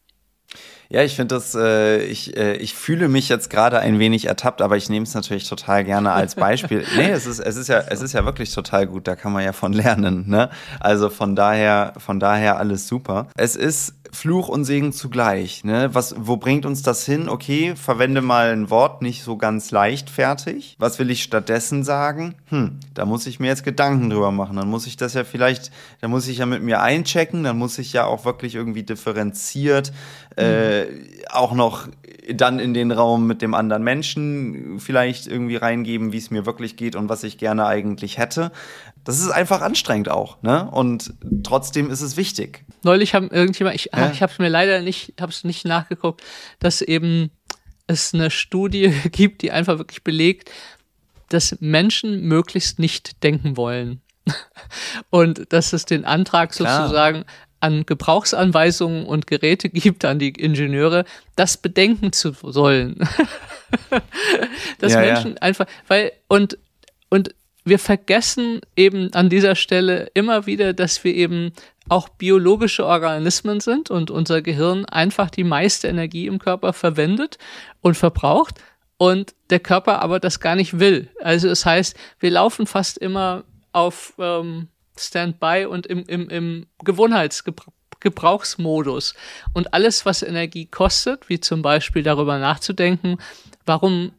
Ja, ich finde das, ich fühle mich jetzt gerade ein wenig ertappt, aber ich nehme es natürlich total gerne als Beispiel. Nee, es ist ja wirklich total gut, da kann man ja von lernen, ne? Also von daher alles super. Es ist Fluch und Segen zugleich, ne? Wo bringt uns das hin? Okay, verwende mal ein Wort nicht so ganz leichtfertig. Was will ich stattdessen sagen? Da muss ich mir jetzt Gedanken drüber machen. Dann muss ich das ja vielleicht, da muss ich ja mit mir einchecken, dann muss ich ja auch wirklich irgendwie differenziert auch noch dann in den Raum mit dem anderen Menschen vielleicht irgendwie reingeben, wie es mir wirklich geht und was ich gerne eigentlich hätte. Das ist einfach anstrengend auch, ne? Und trotzdem ist es wichtig. Neulich haben irgendjemand, ich habe es mir leider nicht nachgeguckt, dass eben es eine Studie gibt, die einfach wirklich belegt, dass Menschen möglichst nicht denken wollen. Und dass es den Antrag sozusagen an Gebrauchsanweisungen und Geräte gibt an die Ingenieure, das bedenken zu sollen. Dass Menschen einfach, und wir vergessen eben an dieser Stelle immer wieder, dass wir eben auch biologische Organismen sind und unser Gehirn einfach die meiste Energie im Körper verwendet und verbraucht und der Körper aber das gar nicht will. Also das heißt, wir laufen fast immer auf Standby und im Gewohnheitsgebrauchsmodus. Und alles, was Energie kostet, wie zum Beispiel darüber nachzudenken, warum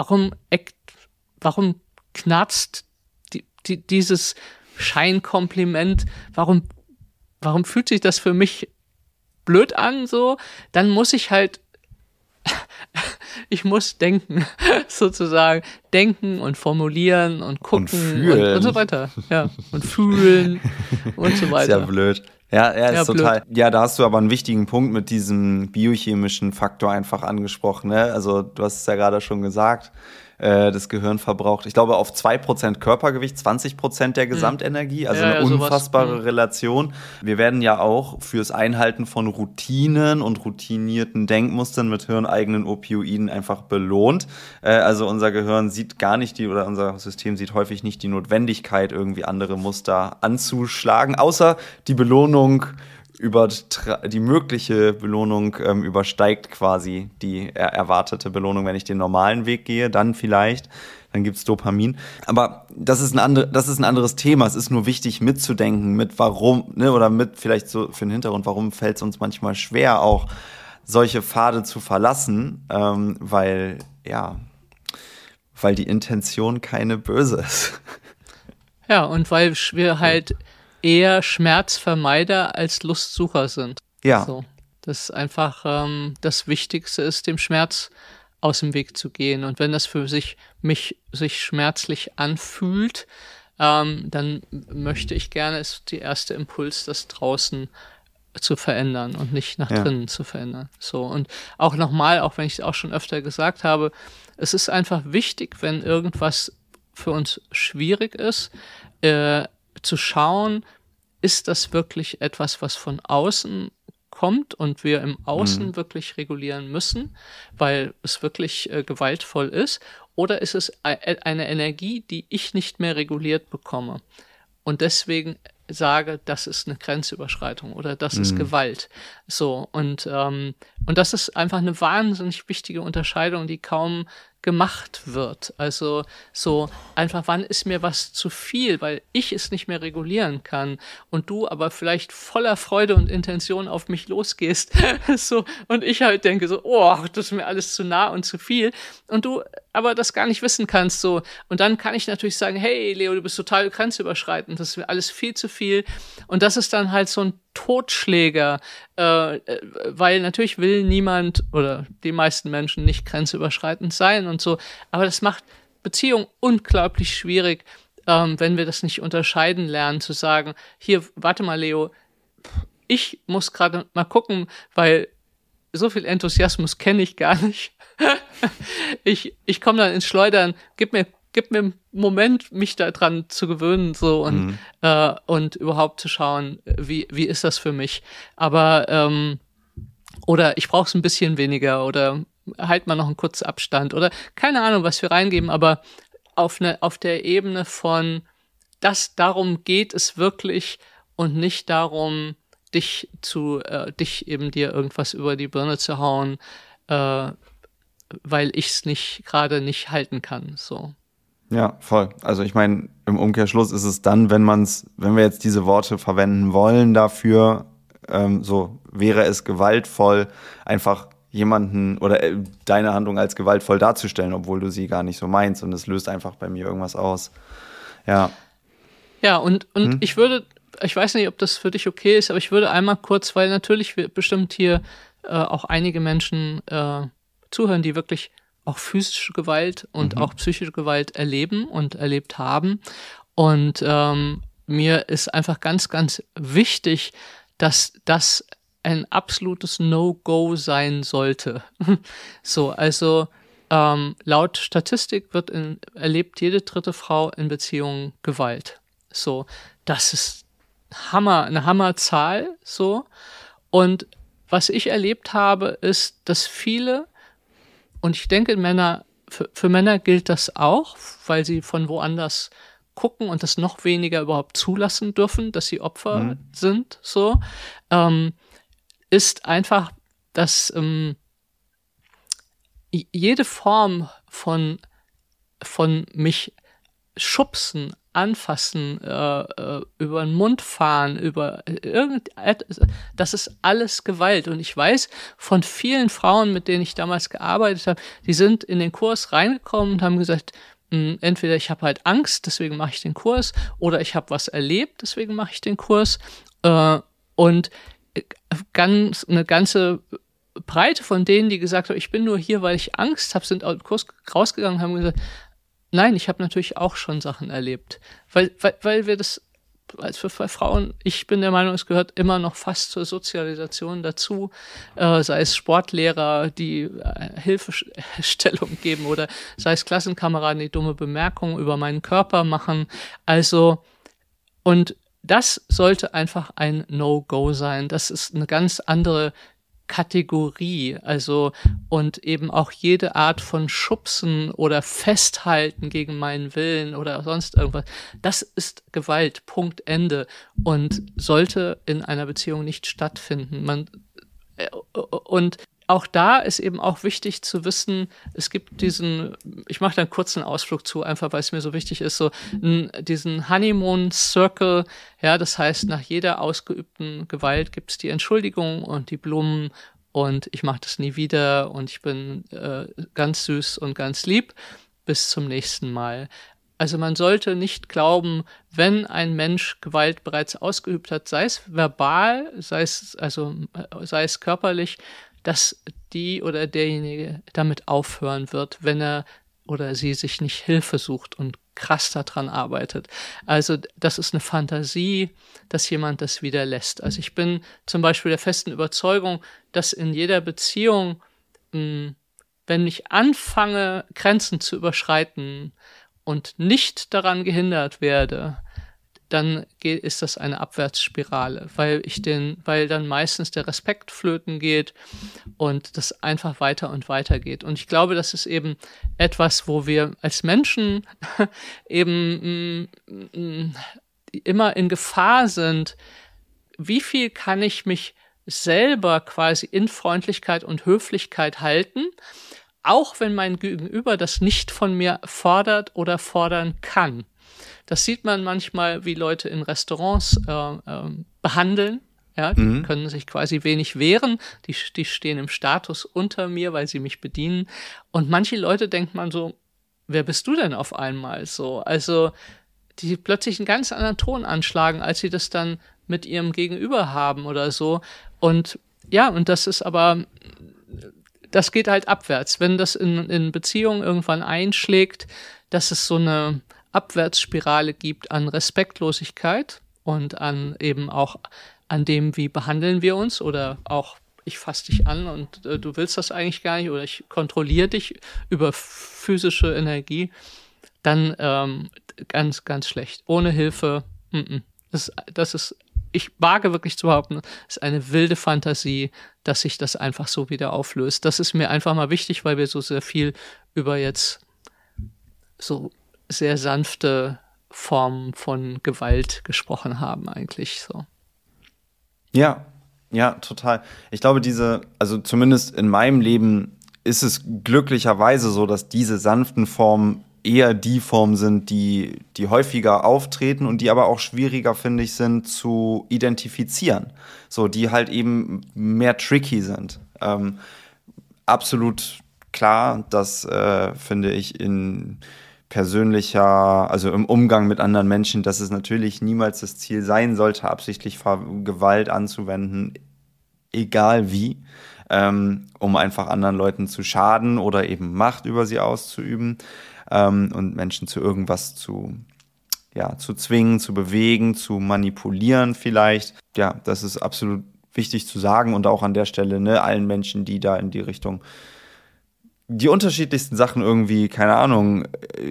knarzt dieses Scheinkompliment, warum fühlt sich das für mich blöd an, so, dann muss ich halt ich muss denken, sozusagen. Denken und formulieren und gucken und so weiter. Ja, und fühlen und so weiter. Ist ja blöd. Ja, ist total. Blöd. Ja, da hast du aber einen wichtigen Punkt mit diesem biochemischen Faktor einfach angesprochen, ne? Also, du hast es ja gerade schon gesagt. Das Gehirn verbraucht, ich glaube, auf 2% Körpergewicht 20% der Gesamtenergie, also eine unfassbare Relation. Wir werden ja auch fürs Einhalten von Routinen und routinierten Denkmustern mit hirneigenen Opioiden einfach belohnt. Also unser Gehirn sieht gar nicht unser System sieht häufig nicht die Notwendigkeit, irgendwie andere Muster anzuschlagen, außer die Belohnung die mögliche Belohnung übersteigt quasi die erwartete Belohnung, wenn ich den normalen Weg gehe, dann gibt's Dopamin. Aber das ist ein anderes Thema. Es ist nur wichtig mitzudenken, mit warum, ne, oder mit vielleicht so für den Hintergrund, warum fällt es uns manchmal schwer, auch solche Pfade zu verlassen, weil die Intention keine böse ist. Ja, und weil wir halt eher Schmerzvermeider als Lustsucher sind. Ja. So, das einfach das Wichtigste ist, dem Schmerz aus dem Weg zu gehen. Und wenn das für sich schmerzlich anfühlt, dann möchte ich gerne, ist der erste Impuls, das draußen zu verändern und nicht nach drinnen zu verändern. So, und auch nochmal, auch wenn ich es auch schon öfter gesagt habe, es ist einfach wichtig, wenn irgendwas für uns schwierig ist, zu schauen, ist das wirklich etwas, was von außen kommt und wir im Außen wirklich regulieren müssen, weil es wirklich gewaltvoll ist, oder ist es eine Energie, die ich nicht mehr reguliert bekomme und deswegen sage, das ist eine Grenzüberschreitung oder das ist Gewalt. So, und das ist einfach eine wahnsinnig wichtige Unterscheidung, die kaum gemacht wird. Also so einfach, wann ist mir was zu viel, weil ich es nicht mehr regulieren kann und du aber vielleicht voller Freude und Intention auf mich losgehst so, und ich halt denke so, oh, das ist mir alles zu nah und zu viel und du aber das gar nicht wissen kannst, so, und dann kann ich natürlich sagen, hey Leo, du bist total grenzüberschreitend, das ist mir alles viel zu viel, und das ist dann halt so ein Totschläger, weil natürlich will niemand oder die meisten Menschen nicht grenzüberschreitend sein und so, aber das macht Beziehung unglaublich schwierig, wenn wir das nicht unterscheiden lernen, zu sagen, hier, warte mal Leo, ich muss gerade mal gucken, weil so viel Enthusiasmus kenne ich gar nicht. Ich komme dann ins Schleudern, gib mir einen Moment, mich daran zu gewöhnen, so, und überhaupt zu schauen, wie ist das für mich. Aber oder ich brauche es ein bisschen weniger oder halt mal noch einen kurzen Abstand oder keine Ahnung, was wir reingeben, aber auf der Ebene von darum geht es wirklich und nicht darum, dich eben dir irgendwas über die Birne zu hauen, weil ich es gerade nicht halten kann, so. Ja, voll. Also ich meine, im Umkehrschluss ist es dann, wenn wir jetzt diese Worte verwenden wollen dafür, so wäre es gewaltvoll, einfach jemanden oder deine Handlung als gewaltvoll darzustellen, obwohl du sie gar nicht so meinst, und es löst einfach bei mir irgendwas aus. Ja. Ja, und ich weiß nicht, ob das für dich okay ist, aber ich würde einmal kurz, weil natürlich bestimmt hier auch einige Menschen zuhören, die wirklich auch physische Gewalt und auch psychische Gewalt erleben und erlebt haben. Und mir ist einfach ganz, ganz wichtig, dass das ein absolutes No-Go sein sollte. So, also laut Statistik erlebt jede dritte Frau in Beziehungen Gewalt. So, das ist eine Hammerzahl, so. Und was ich erlebt habe, ist, dass viele, und ich denke, für Männer gilt das auch, weil sie von woanders gucken und das noch weniger überhaupt zulassen dürfen, dass sie Opfer sind, so, ist einfach, dass jede Form von mich schubsen, anfassen, über den Mund fahren, über das ist alles Gewalt. Und ich weiß von vielen Frauen, mit denen ich damals gearbeitet habe, die sind in den Kurs reingekommen und haben gesagt, entweder ich habe halt Angst, deswegen mache ich den Kurs, oder ich habe was erlebt, deswegen mache ich den Kurs. Und eine ganze Breite von denen, die gesagt haben, ich bin nur hier, weil ich Angst habe, sind aus dem Kurs rausgegangen und haben gesagt, nein, ich habe natürlich auch schon Sachen erlebt. Weil wir das, als für Frauen, ich bin der Meinung, es gehört immer noch fast zur Sozialisation dazu, sei es Sportlehrer, die Hilfestellung geben, oder sei es Klassenkameraden, die dumme Bemerkungen über meinen Körper machen. Also, und das sollte einfach ein No-Go sein. Das ist eine ganz andere Kategorie, also, und eben auch jede Art von Schubsen oder Festhalten gegen meinen Willen oder sonst irgendwas, das ist Gewalt, Punkt, Ende, und sollte in einer Beziehung nicht stattfinden. Und auch da ist eben auch wichtig zu wissen, es gibt ich mache da einen kurzen Ausflug zu, einfach weil es mir so wichtig ist, so diesen Honeymoon Circle, ja, das heißt, nach jeder ausgeübten Gewalt gibt es die Entschuldigung und die Blumen und ich mache das nie wieder und ich bin ganz süß und ganz lieb, bis zum nächsten Mal. Also man sollte nicht glauben, wenn ein Mensch Gewalt bereits ausgeübt hat, sei es verbal, sei es körperlich, dass die oder derjenige damit aufhören wird, wenn er oder sie sich nicht Hilfe sucht und krass daran arbeitet. Also das ist eine Fantasie, dass jemand das wieder lässt. Also ich bin zum Beispiel der festen Überzeugung, dass in jeder Beziehung, wenn ich anfange, Grenzen zu überschreiten und nicht daran gehindert werde, dann ist das eine Abwärtsspirale, weil dann meistens der Respekt flöten geht und das einfach weiter und weiter geht. Und ich glaube, das ist eben etwas, wo wir als Menschen eben immer in Gefahr sind. Wie viel kann ich mich selber quasi in Freundlichkeit und Höflichkeit halten, auch wenn mein Gegenüber das nicht von mir fordert oder fordern kann? Das sieht man manchmal, wie Leute in Restaurants behandeln. Ja, die können sich quasi wenig wehren. Die stehen im Status unter mir, weil sie mich bedienen. Und manche Leute denkt man so, wer bist du denn auf einmal so? Also, die plötzlich einen ganz anderen Ton anschlagen, als sie das dann mit ihrem Gegenüber haben oder so. Und ja, und das geht halt abwärts. Wenn das in Beziehungen irgendwann einschlägt, dass es so eine Abwärtsspirale gibt an Respektlosigkeit und an eben auch an dem, wie behandeln wir uns, oder auch ich fasse dich an und du willst das eigentlich gar nicht, oder ich kontrolliere dich über physische Energie, dann ganz, ganz schlecht. Ohne Hilfe, das ist, ich wage wirklich zu behaupten, es ist eine wilde Fantasie, dass sich das einfach so wieder auflöst. Das ist mir einfach mal wichtig, weil wir so sehr viel über jetzt so sehr sanfte Formen von Gewalt gesprochen haben eigentlich so. Ja, ja, total. Ich glaube, also zumindest in meinem Leben ist es glücklicherweise so, dass diese sanften Formen eher die Formen sind, die häufiger auftreten und die aber auch schwieriger, finde ich, sind zu identifizieren. So, die halt eben mehr tricky sind. Absolut klar, dass, finde ich, in persönlicher, also im Umgang mit anderen Menschen, dass es natürlich niemals das Ziel sein sollte, absichtlich Gewalt anzuwenden, egal wie, um einfach anderen Leuten zu schaden oder eben Macht über sie auszuüben, und Menschen zu irgendwas zu zwingen, zu bewegen, zu manipulieren vielleicht. Ja, das ist absolut wichtig zu sagen und auch an der Stelle, ne, allen Menschen, die da in die Richtung die unterschiedlichsten Sachen irgendwie, keine Ahnung,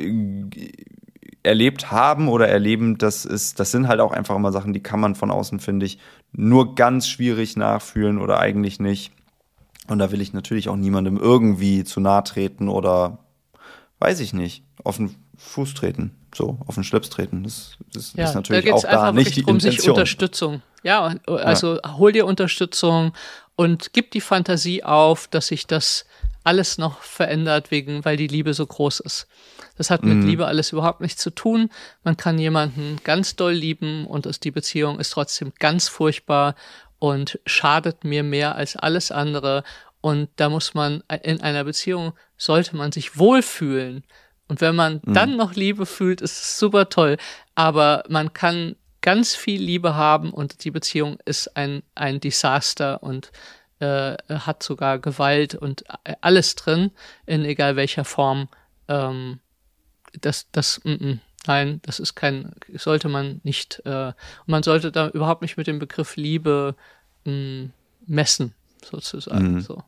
erlebt haben oder erleben, das sind halt auch einfach immer Sachen, die kann man von außen, finde ich, nur ganz schwierig nachfühlen oder eigentlich nicht. Und da will ich natürlich auch niemandem irgendwie zu nahe treten oder, weiß ich nicht, auf den Fuß treten, so, auf den Schlips treten. Das ist natürlich auch da nicht die Intention. Sich Unterstützung. Ja, also hol dir Unterstützung und gib die Fantasie auf, dass sich das alles noch verändert, weil die Liebe so groß ist. Das hat mit Liebe alles überhaupt nichts zu tun. Man kann jemanden ganz doll lieben und die Beziehung ist trotzdem ganz furchtbar und schadet mir mehr als alles andere. Und da muss man, in einer Beziehung sollte man sich wohlfühlen. Und wenn man dann noch Liebe fühlt, ist es super toll. Aber man kann ganz viel Liebe haben und die Beziehung ist ein Desaster und hat sogar Gewalt und alles drin, in egal welcher Form. Nein, das ist sollte man nicht, man sollte da überhaupt nicht mit dem Begriff Liebe messen, sozusagen. So.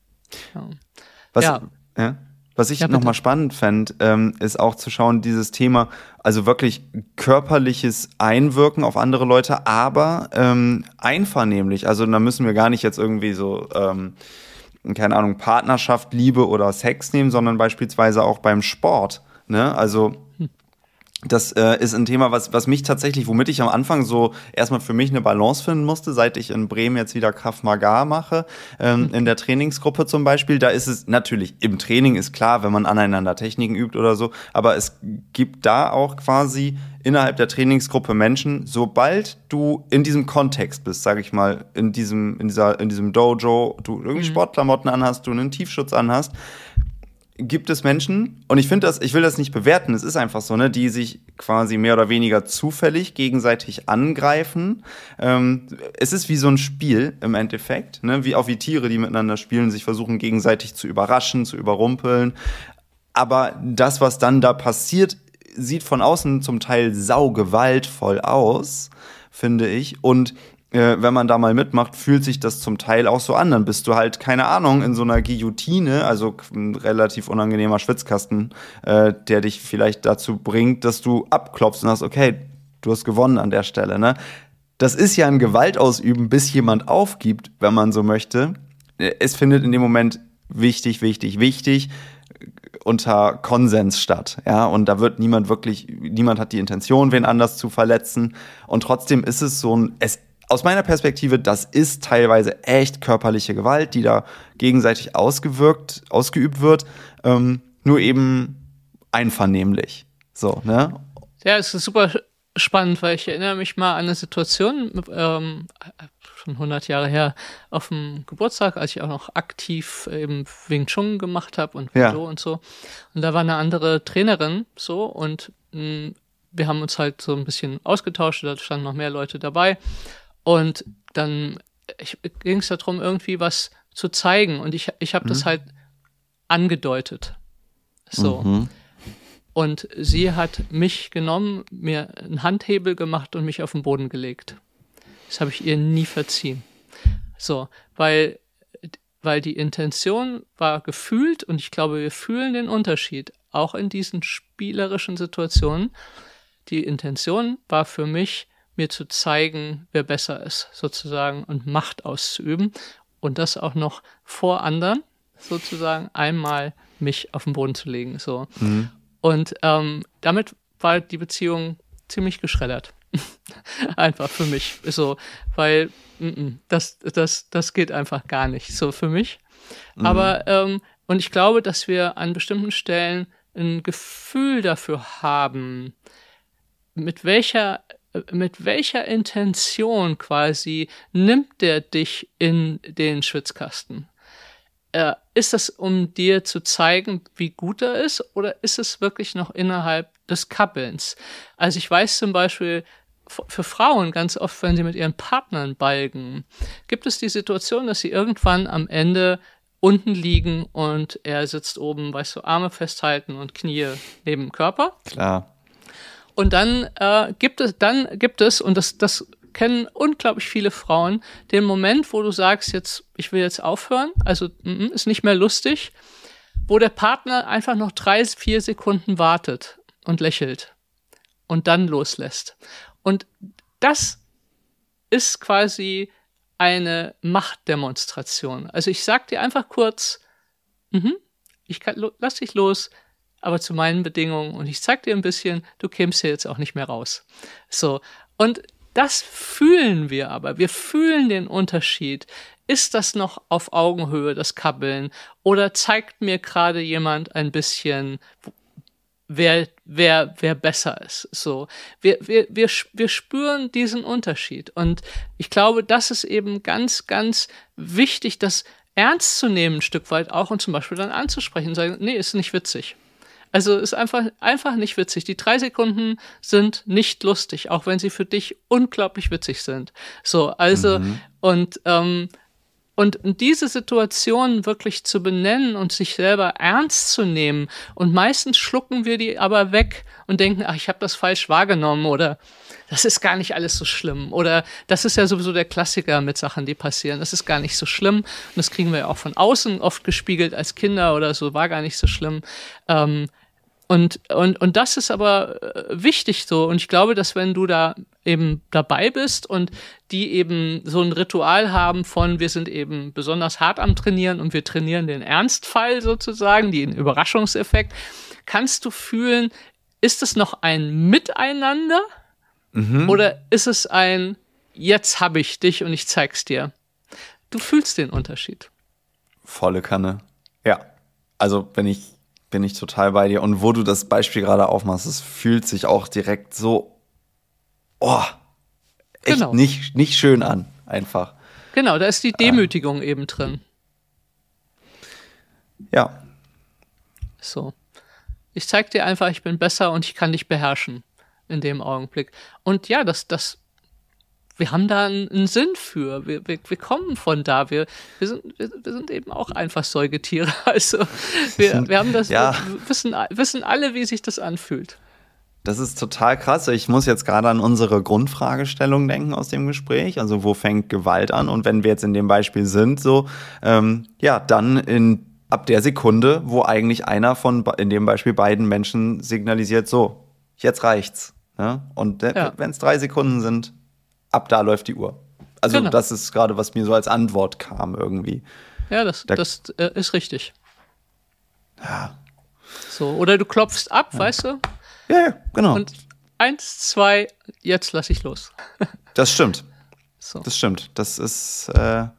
Ja. Was ich nochmal spannend fände, ist auch zu schauen, dieses Thema, also wirklich körperliches Einwirken auf andere Leute, aber einvernehmlich. Also da müssen wir gar nicht jetzt irgendwie so, keine Ahnung, Partnerschaft, Liebe oder Sex nehmen, sondern beispielsweise auch beim Sport. Ne? Also das ist ein Thema, was mich tatsächlich, womit ich am Anfang so erstmal für mich eine Balance finden musste, seit ich in Bremen jetzt wieder Krav Maga mache, in der Trainingsgruppe zum Beispiel. Da ist es natürlich, im Training ist klar, wenn man aneinander Techniken übt oder so, aber es gibt da auch quasi innerhalb der Trainingsgruppe Menschen, sobald du in diesem Kontext bist, sag ich mal, in diesem Dojo, du irgendwie Sportklamotten anhast, du einen Tiefschutz anhast, gibt es Menschen, und ich will das nicht bewerten, es ist einfach so, ne, die sich quasi mehr oder weniger zufällig gegenseitig angreifen. Es ist wie so ein Spiel im Endeffekt, ne, wie Tiere, die miteinander spielen, sich versuchen gegenseitig zu überraschen, zu überrumpeln. Aber das, was dann da passiert, sieht von außen zum Teil saugewaltvoll aus, finde ich, und wenn man da mal mitmacht, fühlt sich das zum Teil auch so an. Dann bist du halt, keine Ahnung, in so einer Guillotine, also ein relativ unangenehmer Schwitzkasten, der dich vielleicht dazu bringt, dass du abklopfst und sagst, okay, du hast gewonnen an der Stelle. Ne? Das ist ja ein Gewaltausüben, bis jemand aufgibt, wenn man so möchte. Es findet in dem Moment wichtig unter Konsens statt, ja, und da wird niemand hat die Intention, wen anders zu verletzen, und trotzdem ist es aus meiner Perspektive, das ist teilweise echt körperliche Gewalt, die da gegenseitig ausgeübt wird, nur eben einvernehmlich. So, ne? Ja, es ist super spannend, weil ich erinnere mich mal an eine Situation, schon 100 Jahre her, auf dem Geburtstag, als ich auch noch aktiv eben Wing Chun gemacht habe und Judo und so. Und da war eine andere Trainerin so und wir haben uns halt so ein bisschen ausgetauscht, da standen noch mehr Leute dabei. Und dann ging es darum, irgendwie was zu zeigen. Und ich habe das halt angedeutet. So. Und sie hat mich genommen, mir einen Handhebel gemacht und mich auf den Boden gelegt. Das habe ich ihr nie verziehen. So, weil die Intention war gefühlt, und ich glaube, wir fühlen den Unterschied, auch in diesen spielerischen Situationen. Die Intention war für mich, mir zu zeigen, wer besser ist, sozusagen, und Macht auszuüben. Und das auch noch vor anderen, sozusagen, einmal mich auf den Boden zu legen. So. Und damit war die Beziehung ziemlich geschreddert. Einfach für mich. So, weil das geht einfach gar nicht so für mich. Aber, und ich glaube, dass wir an bestimmten Stellen ein Gefühl dafür haben, mit welcher Intention quasi nimmt der dich in den Schwitzkasten? Ist das, um dir zu zeigen, wie gut er ist, oder ist es wirklich noch innerhalb des Kappelns? Also ich weiß zum Beispiel, für Frauen ganz oft, wenn sie mit ihren Partnern balgen, gibt es die Situation, dass sie irgendwann am Ende unten liegen und er sitzt oben, weißt du, Arme festhalten und Knie neben dem Körper. Klar. Und dann gibt es, und das kennen unglaublich viele Frauen, den Moment, wo du sagst, ich will jetzt aufhören, also ist nicht mehr lustig, wo der Partner einfach noch 3-4 Sekunden wartet und lächelt und dann loslässt. Und das ist quasi eine Machtdemonstration. Also ich sag dir einfach kurz, lass dich los, aber zu meinen Bedingungen, und ich zeig dir ein bisschen, du kämst hier jetzt auch nicht mehr raus. So, und das fühlen wir aber. Wir fühlen den Unterschied. Ist das noch auf Augenhöhe, das Kabbeln? Oder zeigt mir gerade jemand ein bisschen, wer besser ist? So. Wir spüren diesen Unterschied. Und ich glaube, das ist eben ganz, ganz wichtig, das ernst zu nehmen, ein Stück weit auch, und zum Beispiel dann anzusprechen und sagen, nee, ist nicht witzig. Also ist einfach nicht witzig. Die 3 Sekunden sind nicht lustig, auch wenn sie für dich unglaublich witzig sind. So, also, und diese Situation wirklich zu benennen und sich selber ernst zu nehmen, und meistens schlucken wir die aber weg und denken, ach, ich habe das falsch wahrgenommen, oder das ist gar nicht alles so schlimm, oder das ist ja sowieso der Klassiker mit Sachen, die passieren, das ist gar nicht so schlimm, und das kriegen wir ja auch von außen oft gespiegelt als Kinder oder so, war gar nicht so schlimm. Und das ist aber wichtig so. Und ich glaube, dass wenn du da eben dabei bist und die eben so ein Ritual haben von, wir sind eben besonders hart am Trainieren und wir trainieren den Ernstfall sozusagen, den Überraschungseffekt, kannst du fühlen, ist es noch ein Miteinander oder ist es ein, jetzt habe ich dich und ich zeig's dir? Du fühlst den Unterschied. Volle Kanne. Ja. Also bin ich total bei dir. Und wo du das Beispiel gerade aufmachst, es fühlt sich auch direkt so, echt nicht schön an, einfach. Genau, da ist die Demütigung eben drin. Ja. So. Ich zeig dir einfach, ich bin besser und ich kann dich beherrschen in dem Augenblick. Und ja, wir haben da einen Sinn für. Wir kommen von da. Wir sind eben auch einfach Säugetiere. Also wir haben das, ja. wir wissen alle, wie sich das anfühlt. Das ist total krass. Ich muss jetzt gerade an unsere Grundfragestellung denken aus dem Gespräch. Also wo fängt Gewalt an? Und wenn wir jetzt in dem Beispiel sind, so dann ab der Sekunde, wo eigentlich einer von in dem Beispiel beiden Menschen signalisiert, so, jetzt reicht's. Ja? Und wenn es 3 Sekunden sind, ab da läuft die Uhr. Also Das ist gerade, was mir so als Antwort kam irgendwie. Ja, das ist richtig. Ja. So, oder du klopfst ab, weißt du? Ja, genau. Und 1, 2, jetzt lass ich los. Das stimmt. So. Das stimmt. Das ist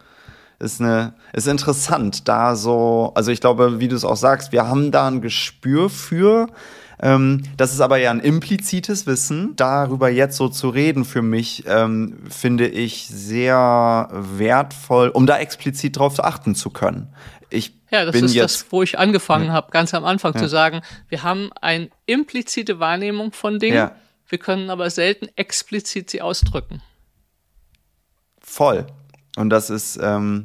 interessant, da so, also ich glaube, wie du es auch sagst, wir haben da ein Gespür für. Das ist aber ja ein implizites Wissen. Darüber jetzt so zu reden für mich, finde ich sehr wertvoll, um da explizit drauf achten zu können. Das ist das, wo ich angefangen habe, ganz am Anfang zu sagen, wir haben eine implizite Wahrnehmung von Dingen, wir können aber selten explizit sie ausdrücken. Voll. Und das ist,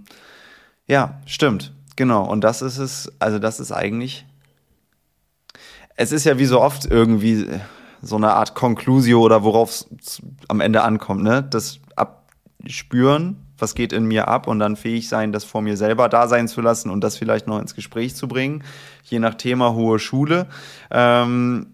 stimmt, genau. Und das ist es, also das ist eigentlich, es ist ja wie so oft irgendwie so eine Art Conclusio oder worauf es am Ende ankommt, ne? Das Abspüren, was geht in mir ab, und dann fähig sein, das vor mir selber da sein zu lassen und das vielleicht noch ins Gespräch zu bringen, je nach Thema hohe Schule. Aber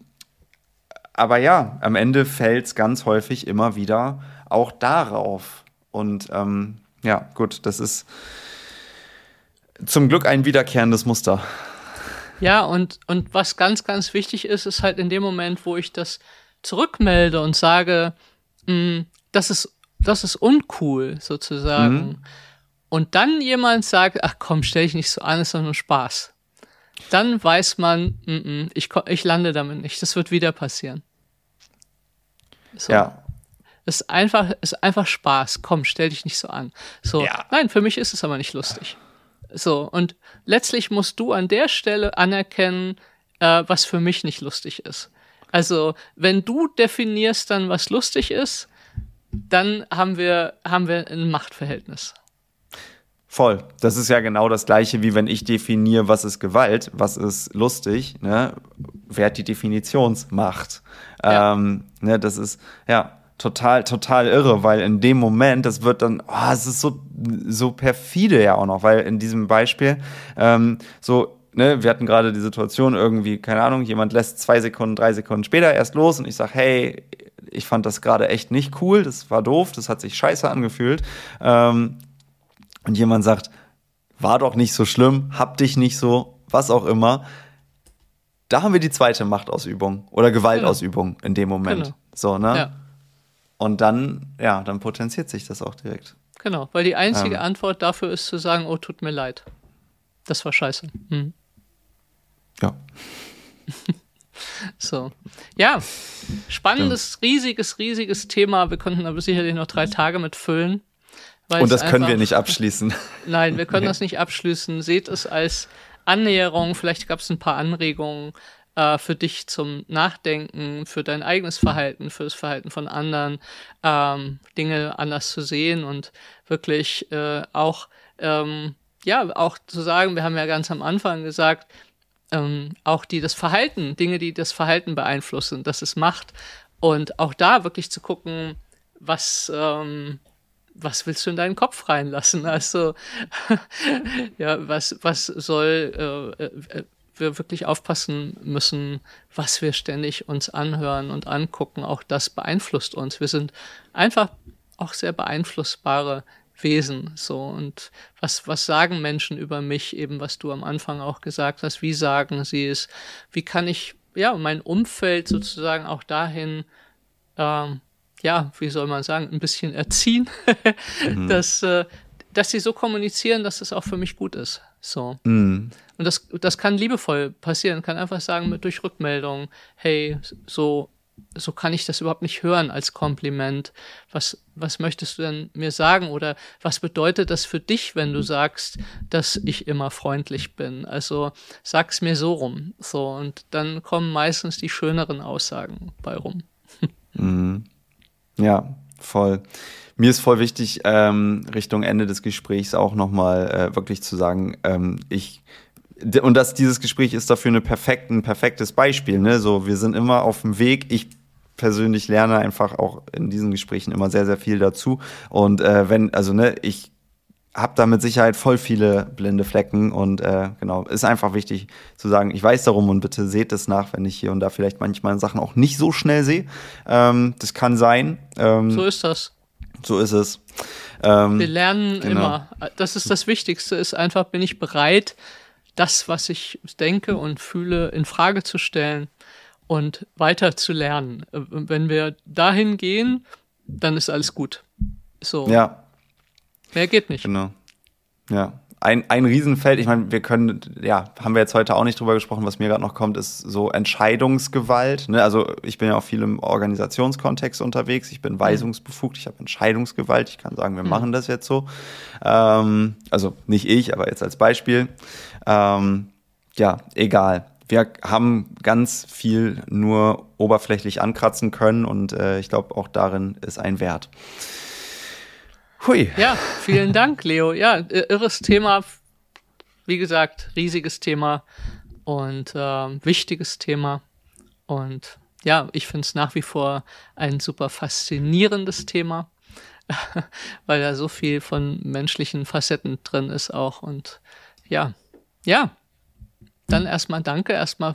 ja, am Ende fällt es ganz häufig immer wieder auch darauf. Und gut, das ist zum Glück ein wiederkehrendes Muster. Ja, und was ganz, ganz wichtig ist, ist halt in dem Moment, wo ich das zurückmelde und sage, das ist uncool sozusagen. Und dann jemand sagt, ach komm, stell dich nicht so an, ist doch nur Spaß. Dann weiß man, ich lande damit nicht, das wird wieder passieren. So. Ja. Ist einfach Spaß, komm, stell dich nicht so an. So, Ja. Nein, für mich ist es aber nicht lustig. So, und letztlich musst du an der Stelle anerkennen, was für mich nicht lustig ist. Also, wenn du definierst dann, was lustig ist, dann haben wir ein Machtverhältnis. Voll. Das ist ja genau das Gleiche, wie wenn ich definiere, was ist Gewalt, was ist lustig, ne? Wer hat die Definitionsmacht? Ja. Ne, das ist, ja, total irre, weil in dem Moment, das wird dann, es ist so perfide ja auch noch, weil in diesem Beispiel, wir hatten gerade die Situation irgendwie, keine Ahnung, jemand lässt 2 Sekunden, 3 Sekunden später erst los und ich sage, hey, ich fand das gerade echt nicht cool, das war doof, das hat sich scheiße angefühlt. Und jemand sagt, war doch nicht so schlimm, hab dich nicht so, was auch immer. Da haben wir die zweite Machtausübung oder Gewaltausübung in dem Moment. Genau. So, ne? Ja. Und dann potenziert sich das auch direkt. Genau, weil die einzige Antwort dafür ist zu sagen, oh, tut mir leid. Das war scheiße. Ja. So. Ja, spannendes, riesiges Thema. Wir konnten aber sicherlich noch 3 Tage mit füllen. Und das können wir nicht abschließen. Nein, wir können das nicht abschließen. Seht es als Annäherung. Vielleicht gab es ein paar Anregungen für dich zum Nachdenken, für dein eigenes Verhalten, für das Verhalten von anderen, Dinge anders zu sehen und wirklich auch zu sagen, wir haben ja ganz am Anfang gesagt, auch Dinge, die das Verhalten beeinflussen, dass es Macht. Und auch da wirklich zu gucken, was willst du in deinen Kopf reinlassen? Also, was soll, wir wirklich aufpassen müssen, was wir ständig uns anhören und angucken. Auch das beeinflusst uns. Wir sind einfach auch sehr beeinflussbare Wesen, so. Und was sagen Menschen über mich, eben was du am Anfang auch gesagt hast, wie sagen sie es, wie kann ich, mein Umfeld sozusagen auch dahin, wie soll man sagen, ein bisschen erziehen, dass sie so kommunizieren, dass es auch für mich gut ist, so. Und das kann liebevoll passieren, kann einfach sagen, durch Rückmeldung, hey, so kann ich das überhaupt nicht hören als Kompliment. Was möchtest du denn mir sagen? Oder was bedeutet das für dich, wenn du sagst, dass ich immer freundlich bin? Also sag's mir so rum. So, und dann kommen meistens die schöneren Aussagen bei rum. Ja, voll. Mir ist voll wichtig, Richtung Ende des Gesprächs auch nochmal wirklich zu sagen, dieses Gespräch ist dafür ein perfektes Beispiel, ne? So, wir sind immer auf dem Weg. Ich persönlich lerne einfach auch in diesen Gesprächen immer sehr, sehr viel dazu. Und ich habe da mit Sicherheit voll viele blinde Flecken und ist einfach wichtig zu sagen, ich weiß darum und bitte seht es nach, wenn ich hier und da vielleicht manchmal Sachen auch nicht so schnell sehe. Das kann sein. So ist das. So ist es. Wir lernen immer. Das ist das Wichtigste, ist einfach, bin ich bereit, das, was ich denke und fühle, in Frage zu stellen und weiter zu lernen. Wenn wir dahin gehen, dann ist alles gut. So. Ja. Mehr geht nicht. Genau. Ja. Ein Riesenfeld, ich meine, haben wir jetzt heute auch nicht drüber gesprochen, was mir gerade noch kommt, ist so Entscheidungsgewalt. Ne? Also ich bin ja auch viel im Organisationskontext unterwegs, ich bin weisungsbefugt, ich habe Entscheidungsgewalt, ich kann sagen, wir machen das jetzt so. Also nicht ich, aber jetzt als Beispiel. Egal. Wir haben ganz viel nur oberflächlich ankratzen können und ich glaube, auch darin ist ein Wert. Hui. Ja, vielen Dank, Leo. Ja, irres Thema. Wie gesagt, riesiges Thema und wichtiges Thema. Und ja, ich finde es nach wie vor ein super faszinierendes Thema, weil da so viel von menschlichen Facetten drin ist auch. Und ja. Dann erstmal danke,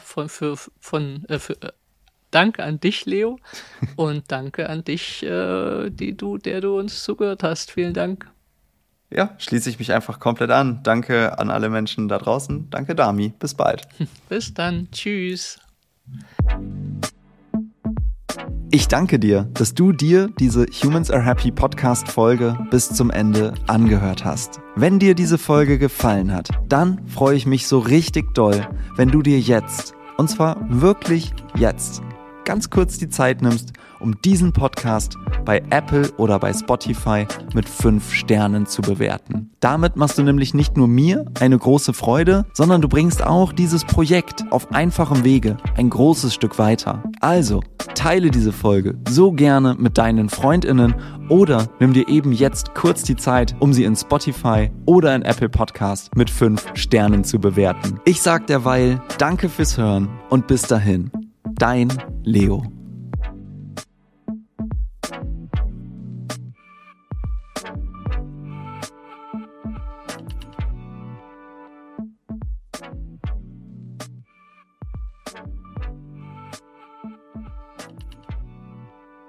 danke an dich, Leo, und danke an dich, der du uns zugehört hast. Vielen Dank. Ja, schließe ich mich einfach komplett an. Danke an alle Menschen da draußen. Danke, Dami. Bis bald. Bis dann. Tschüss. Ich danke dir, dass du dir diese Humans Are Happy Podcast-Folge bis zum Ende angehört hast. Wenn dir diese Folge gefallen hat, dann freue ich mich so richtig doll, wenn du dir jetzt, und zwar wirklich jetzt, ganz kurz die Zeit nimmst, um diesen Podcast bei Apple oder bei Spotify mit 5 Sternen zu bewerten. Damit machst du nämlich nicht nur mir eine große Freude, sondern du bringst auch dieses Projekt auf einfachem Wege ein großes Stück weiter. Also, teile diese Folge so gerne mit deinen FreundInnen oder nimm dir eben jetzt kurz die Zeit, um sie in Spotify oder in Apple Podcast mit 5 Sternen zu bewerten. Ich sag derweil danke fürs Hören und bis dahin, dein Leo.